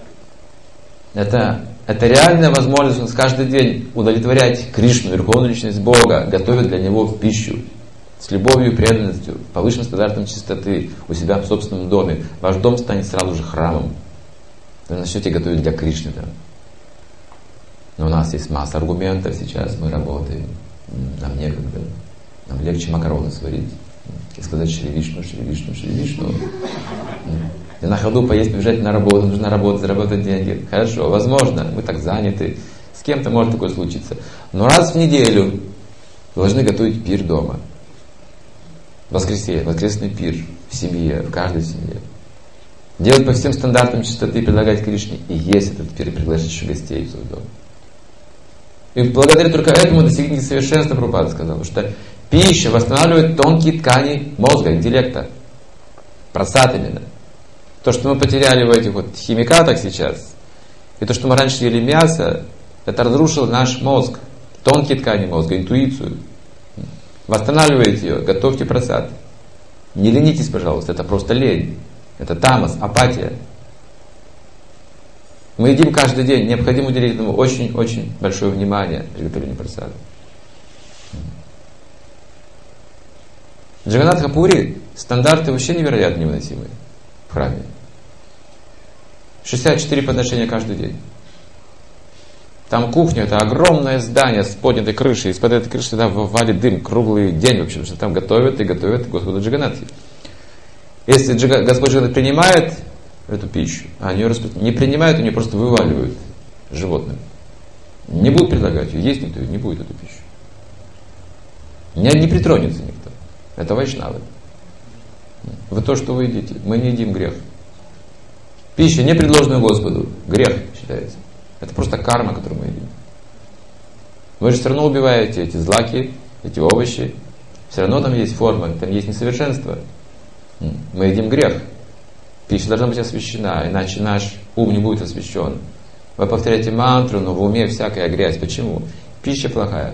Это реальная возможность каждый день удовлетворять Кришну, Верховную Личность Бога, готовить для Него пищу с любовью и преданностью, повышенным стандартом чистоты у себя в собственном доме. Ваш дом станет сразу же храмом. Вы начнете готовить для Кришны. Да? Но у нас есть масса аргументов сейчас, мы работаем, нам некогда, нам легче макароны сварить и сказать Шри Вишну, Шри Вишну, Шри Вишну. И на ходу поесть, побежать на работу, нужно работать, заработать деньги. Хорошо, возможно, мы так заняты, с кем-то может такое случиться. Но раз в неделю должны готовить пир дома. Воскресенье, воскресный пир в семье, в каждой семье. Делать по всем стандартам чистоты, предлагать Кришне и есть этот пир, и приглашать еще гостей в свой дом. И благодаря только этому достигнете совершенства, Прабхупада сказал, что пища восстанавливает тонкие ткани мозга, интеллекта. Прасад именно. То, что мы потеряли в этих вот химикатах сейчас, и то, что мы раньше ели мясо, это разрушило наш мозг, тонкие ткани мозга, интуицию. Восстанавливайте ее, готовьте прасад. Не ленитесь, пожалуйста, это просто лень. Это тамас, апатия. Мы едим каждый день, необходимо уделить этому очень-очень большое внимание при готовлении прасада. В Джаганнатха-пури стандарты вообще невероятно невыносимые в храме. 64 подношения каждый день. Там кухня, это огромное здание с поднятой крышей. Из-под этой крыши туда валит дым круглый день вообще, потому что там готовят и готовят Господу Джаганнатхи. Если Господь Джаганнатх принимает эту пищу, а они ее не принимают, они просто вываливают животным. Не будут предлагать ее, есть никто не будет эту пищу. Не притронется никто. Это вайшнавы. Вы то, что вы едите, мы не едим грех. Пища, не предложенная Господу, грех считается. Это просто карма, которую мы едим. Вы же все равно убиваете эти злаки, эти овощи. Все равно там есть форма, там есть несовершенство. Мы едим грех. Пища должна быть освящена, иначе наш ум не будет освящен. Вы повторяете мантру, но в уме всякая грязь. Почему? Пища плохая.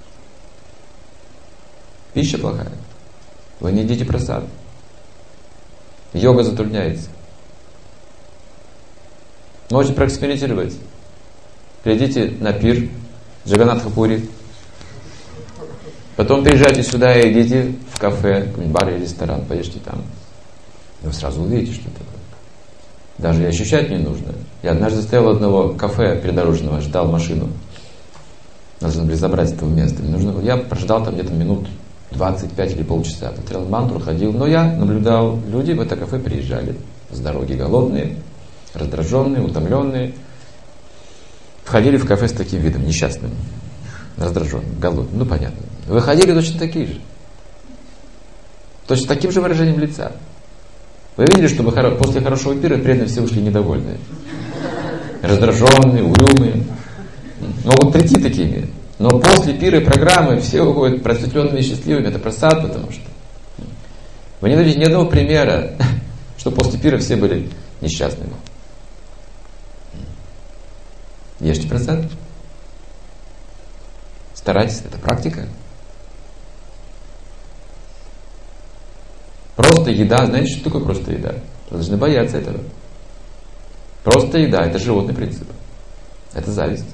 Пища плохая. Вы не едите прасад. Йога затрудняется. Можете проэкспериментировать. придите на пир Джаганатха-пури, потом приезжайте сюда и идите в кафе, какой-нибудь бар или ресторан, поешьте там. Вы сразу увидите, что такое. Даже и ощущать не нужно. Я однажды стоял у одного кафе придорожного, ждал машину. Нужно были забрать этого места. Я прождал там где-то минут 25 или полчаса. Повторял мантру, ходил. Но я наблюдал, люди в это кафе приезжали с дороги голодные, раздраженные, утомленные. Входили в кафе с таким видом, несчастным, раздраженным, голодным. Ну, понятно. Выходили точно такие же. Точно таким же выражением лица. Вы видели, что после хорошего пира преданные все ушли недовольные? Раздраженные, угрюмые. Могут прийти такими. Но после пира и программы все уходят просветленными и счастливыми. Это просад, потому что вы не найдете ни одного примера, что после пира все были несчастными. Ешьте просад. Старайтесь, это практика. Просто еда, знаете, что такое просто еда? Вы должны бояться этого. Просто еда, это животный принцип. Это зависть.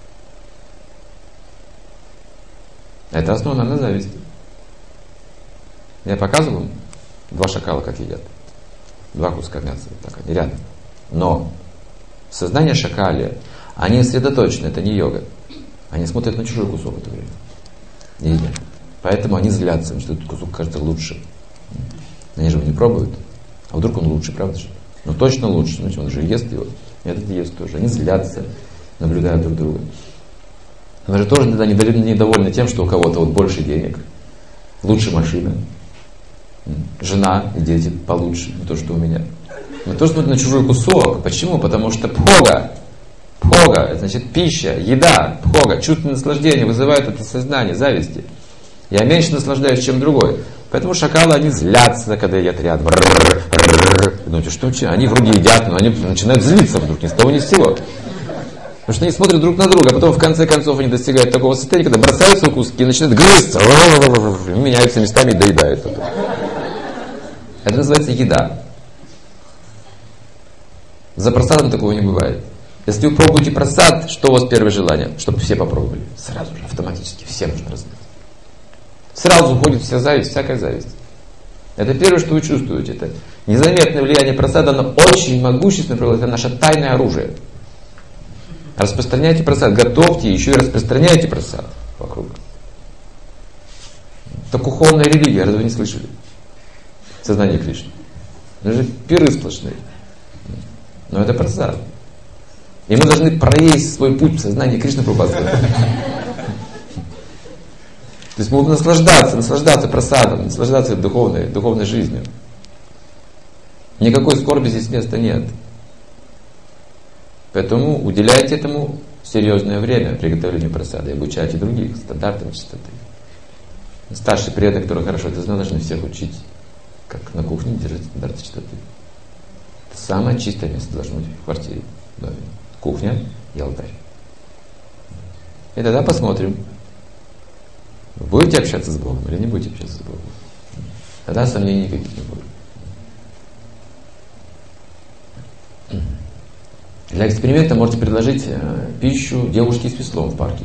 Это основано на зависти. Я показывал вам 2 шакала, как едят. 2 куска мяса, так они рядом. Но сознание шакали, они сосредоточены, это не йога. Они смотрят на чужой кусок в это время. Не едят. Поэтому они злятся, что этот кусок кажется лучше. Они же его не пробуют. А вдруг он лучше, правда же? Ну точно лучше. Значит, он же ест его. И этот ест тоже. Они злятся, наблюдая друг друга. Мы же тоже иногда недовольны тем, что у кого-то вот больше денег, лучше машина, жена и дети получше, не то, что у меня. Мы тоже смотрим на чужой кусок. Почему? Потому что пхога, это значит пища, еда, пхога, чувственное наслаждение вызывает это сознание зависти. Я меньше наслаждаюсь, чем другой. Поэтому шакалы, они злятся, когда едят рядом. Думаете, что они вроде едят, но они начинают злиться вдруг ни с того ни с сего. Потому что они смотрят друг на друга, а потом в конце концов они достигают такого состояния, когда бросаются в куски и начинают грызться, меняются местами и доедают это. Это называется еда. За просадом такого не бывает. Если вы пробуете просад, что у вас первое желание? Чтобы все попробовали. Сразу же, автоматически, всем нужно раздать. Сразу уходит вся зависть, всякая зависть. Это первое, что вы чувствуете. Это незаметное влияние просада, оно очень могущественно, это наше тайное оружие. Распространяйте просад, готовьте, еще и распространяйте просад вокруг. Это кухонная религия, разве вы не слышали? Сознание Кришны. Это же пиры сплошные. Но это просад. И мы должны проесть свой путь в сознании Кришны Прабхупады. То есть мы будем наслаждаться просадом, наслаждаться духовной жизнью. Никакой скорби здесь места нет. Поэтому уделяйте этому серьезное время приготовлению просада и обучайте других стандартам чистоты. Старший преданный, который хорошо это знал, должны всех учить, как на кухне держать стандарты чистоты. Это самое чистое место должно быть в квартире, в доме. Кухня и алтарь. И тогда посмотрим, вы будете общаться с Богом или не будете общаться с Богом. Тогда сомнений никаких не будет. Для эксперимента можете предложить пищу девушке с веслом в парке.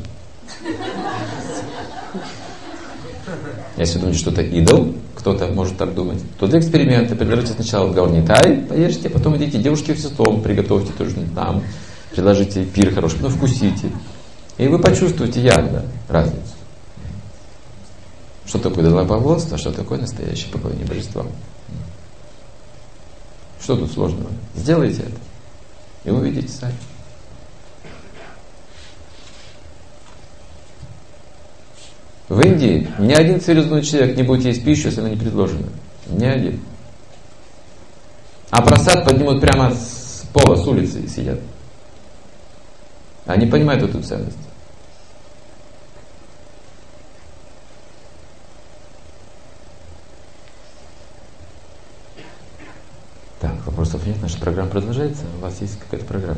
Если вы думаете, что это идол, кто-то может так думать, то для эксперимента предложите сначала в гаурнитай, поешьте, потом идите девушке с веслом, приготовьте тоже там, предложите пир хороший, но вкусите. И вы почувствуете явно разницу. Что такое идолопоклонство, что такое настоящее поклонение божествам. Что тут сложного? Сделайте это. И вы увидите сами. В Индии ни один цивилизованный человек не будет есть пищу, если она не предложена. Ни один. А просад поднимут прямо с пола, с улицы и сидят. Они понимают эту ценность. Так, вопросов нет, наша программа продолжается. У вас есть какая-то программа?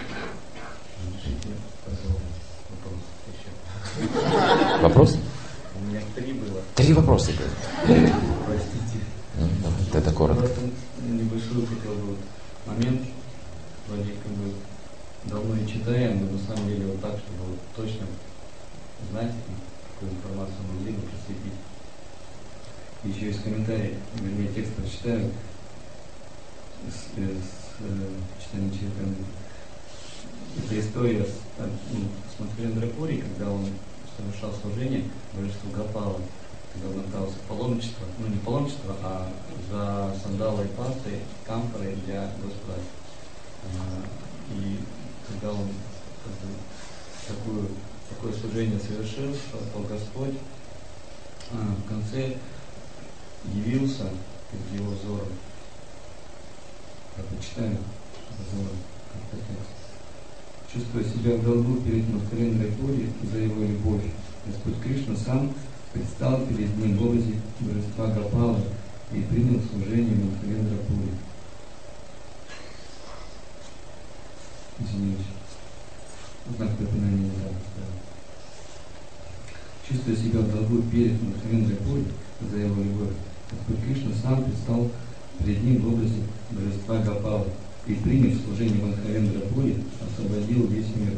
Вопрос? У меня 3 было. 3 вопроса было. Простите. Ну, это коротко. Просто небольшой хотел бы момент. Вроде как бы давно и читаем, но на самом деле вот знать, какую информацию могли бы просветить. Еще есть комментарий, вернее, текст прочитаю с читанием Чайтаньи. Это история с Мадхавендра Пури, когда он совершал служение божеству Гопала, когда он отдался паломничество, не паломничество, а за сандалой пастой, камфорой для Господа. И когда он такое служение совершил, то Господь в конце явился перед его взором. Я прочитаю взором, как текст. Чувствуя себя в долгу перед Мадхавендрой Пури за его любовь, Господь Кришна сам предстал перед ним в образе божества Гопала и принял служение Мадхавендра Пури. Извиняюсь. Знак напоминания не так поставил. Чувствуя себя в долгу перед Мадхавендрой Пури за его любовь, Господь Кришна сам предстал перед ним в образе божества Гопала и, приняв служение Мадхавендра Пури, освободил весь мир.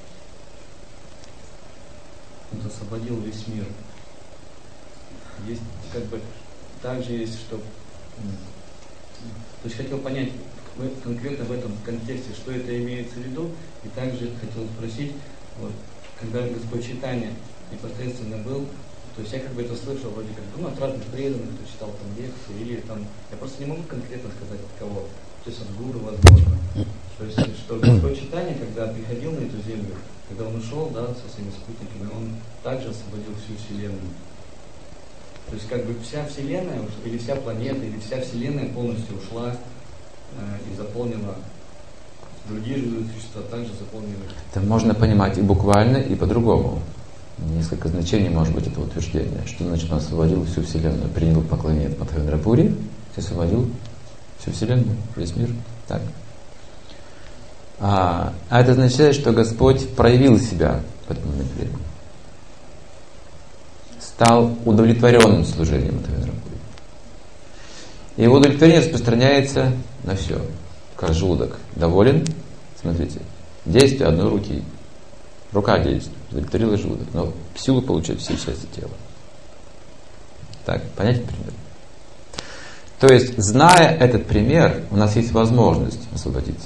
Он освободил весь мир. Есть также есть, что... То есть хотел понять конкретно в этом контексте, что это имеется в виду, и также хотел спросить, когда Господь Чайтанья непосредственно был, то есть я это слышал вроде как, от разных преданных, кто читал там лекции, или там, я просто не могу конкретно сказать от кого, то есть от гуру, возможно. То есть, что Господь Чайтанья, когда приходил на эту землю, когда он ушел, со своими спутниками, он также освободил всю Вселенную. То есть вся Вселенная, или вся планета, или вся Вселенная полностью ушла и заполнила другие живые существа, также заполнили. Это можно понимать и буквально, и по-другому. Несколько значений может быть этого утверждения. Что значит, он освободил всю Вселенную, принял поклонение от Мадхавендра Пури, освободил всю Вселенную, весь мир. Так. А это означает, что Господь проявил себя в этот момент времени. Стал удовлетворенным служением Мадхавендра Пури. И его удовлетворение распространяется на все. Как желудок доволен, смотрите, действие одной руки. Рука действует, удовлетворила желудок, но силу получает все части тела. Так, понятен пример? То есть, зная этот пример, у нас есть возможность освободиться.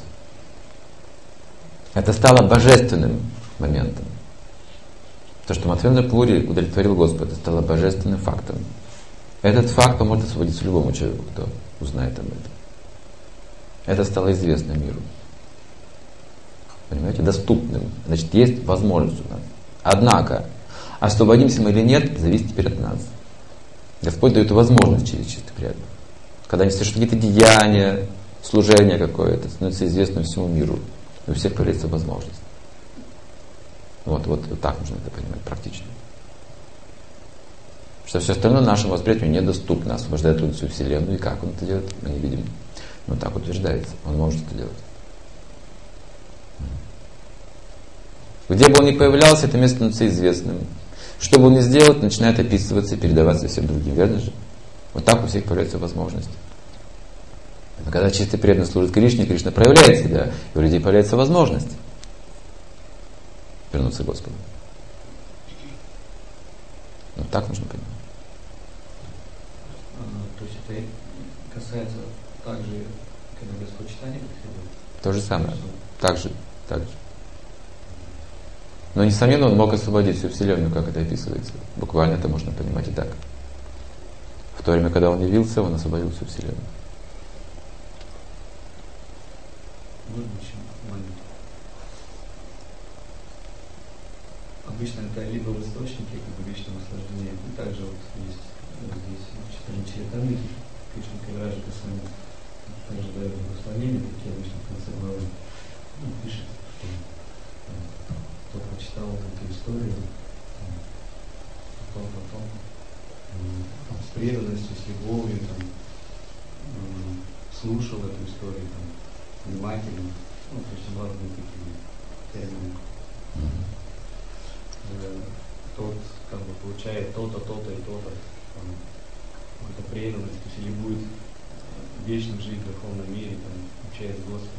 Это стало божественным моментом. То, что Мадхавендра Пури удовлетворил Господа, стало божественным фактом. Этот факт поможет освободиться любому человеку, кто узнает об этом. Это стало известно миру. Понимаете? Доступным. Значит, есть возможность у нас. Однако, освободимся мы или нет, зависит теперь от нас. Господь дает возможность через чистых преданных. Когда они совершают какие-то деяния, служение какое-то, становится известным всему миру. И у всех появляется возможность. Вот так нужно это понимать практично. Что все остальное нашему восприятию недоступно. Освобождает люди всю Вселенную. И как он это делает, мы не видим. Но так утверждается. Он может это делать. Где бы он ни появлялся, это место становится известным. Что бы он ни сделал, начинает описываться и передаваться всем другим. Верно же? Вот так у всех появляется возможность. Но когда чистый преданный служит Кришне, Кришна проявляет себя, и у людей появляется возможность вернуться к Господу. Вот так нужно понимать. То есть это касается также, когда Господь Чайтанья приходил? То же самое. Так же. Но, несомненно, он мог освободить всю Вселенную, как это описывается. Буквально это можно понимать и так. В то время, когда он явился, он освободил всю Вселенную. Можно еще момент. Обычно это либо в источнике, вечного наслаждения, и также есть здесь в читании Чайтаньи, Кришна Кавираджа Госвами также дает благословения, такие обычно в конце главы, пишет, что кто прочитал эту историю, потом с преданностью, с любовью, слушал эту историю внимательно, то есть разные такие термины. Тот получает то-то, то-то и то-то, какую-то преданность, то есть или будет вечно жить в духовном мире, общаясь с Господом.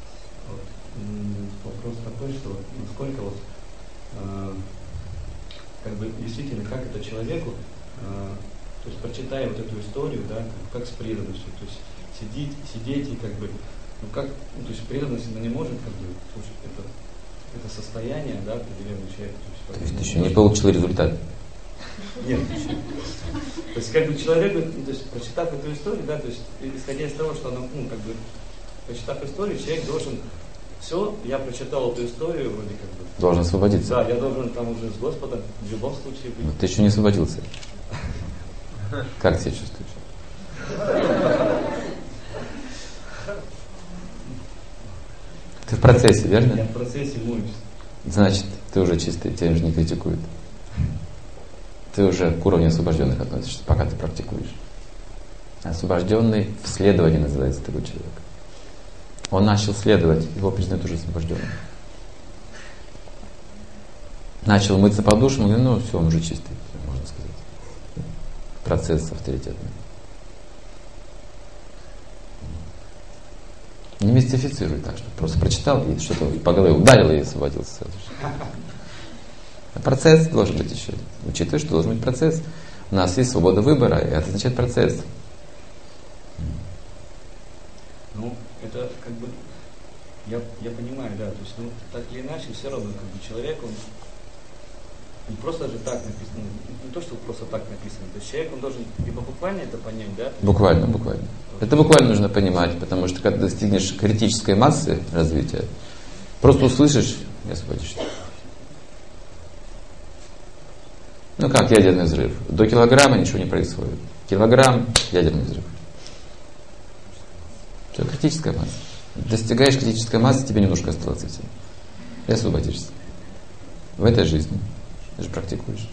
Вопрос такой, что насколько бы действительно, как это человеку, то есть прочитая вот эту историю, да, как с преданностью, то есть сидеть и как бы, ну как, ну, то есть преданность она не может как бы, слушай, это состояние, да, определенный человек. То есть ты еще не получил результат? Нет, еще. То есть как бы человек, ну, то есть прочитав эту историю, да, то есть исходя из того, что она, ну как бы, прочитав историю, человек должен, все, я прочитал эту историю, вроде как бы. Должен освободиться. Да, я должен там уже с Господом в любом случае быть. Но ты еще не освободился. Как себя чувствуешь? Ты в процессе, верно? Я в процессе моюсь. Значит, ты уже чистый, тебя уже не критикуют. Ты уже к уровню освобожденных относишься, пока ты практикуешь. Освобожденный в следовании называется такой человек. Он начал следовать, его признают уже освобожденным. Начал мыться по душу, мы говорим, ну все, он уже чистый, можно сказать. Процесс авторитетный. Не мистифицируй так, что просто прочитал и что-то по голове ударил и освободился сразу же. А процесс должен быть еще. Учитывая, что должен быть процесс. У нас есть свобода выбора, и это означает процесс. Ну, это как бы, я понимаю, да, то есть, ну, так или иначе, все равно, как бы, человек, он не просто же так написано, не то, что просто так написано, то есть человек, он должен либо буквально это понять, да? Буквально. Это буквально нужно понимать, потому что когда достигнешь критической массы развития, просто услышишь и освободишься. Ну как ядерный взрыв. До килограмма ничего не происходит. Килограмм — ядерный взрыв. Все, критическая масса. Достигаешь критической массы, тебе немножко осталось этим. И освободишься. В этой жизни. Ты же практикуешь.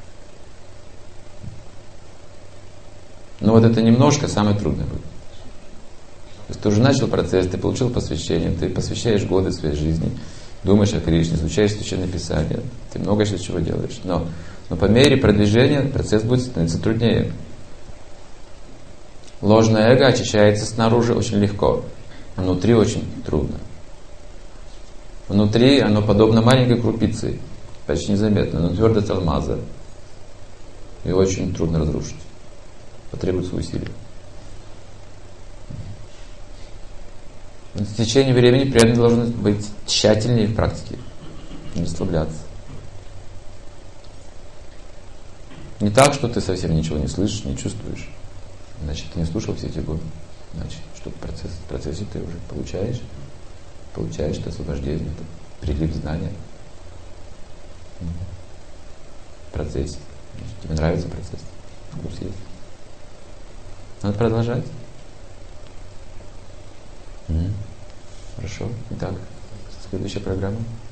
Но вот это немножко самое трудное будет. То есть ты уже начал процесс, ты получил посвящение, ты посвящаешь годы своей жизни, думаешь о Кришне, изучаешь Священное Писание, ты много еще чего делаешь. Но по мере продвижения процесс будет становиться труднее. Ложное эго очищается снаружи очень легко, внутри очень трудно. Внутри оно подобно маленькой крупице, почти незаметно, но твердо от алмаза. И очень трудно разрушить. Потребуется усилия. В течение времени преданный должен быть тщательнее в практике, не расслабляться. Не так, что ты совсем ничего не слышишь, не чувствуешь. Значит, ты не слушал все эти годы. Значит, что в процессе ты уже получаешь это освобождение, это прилив знания. В процессе. Значит, тебе нравится процесс. Вкус есть. Надо продолжать. Хорошо. Итак, следующая программа.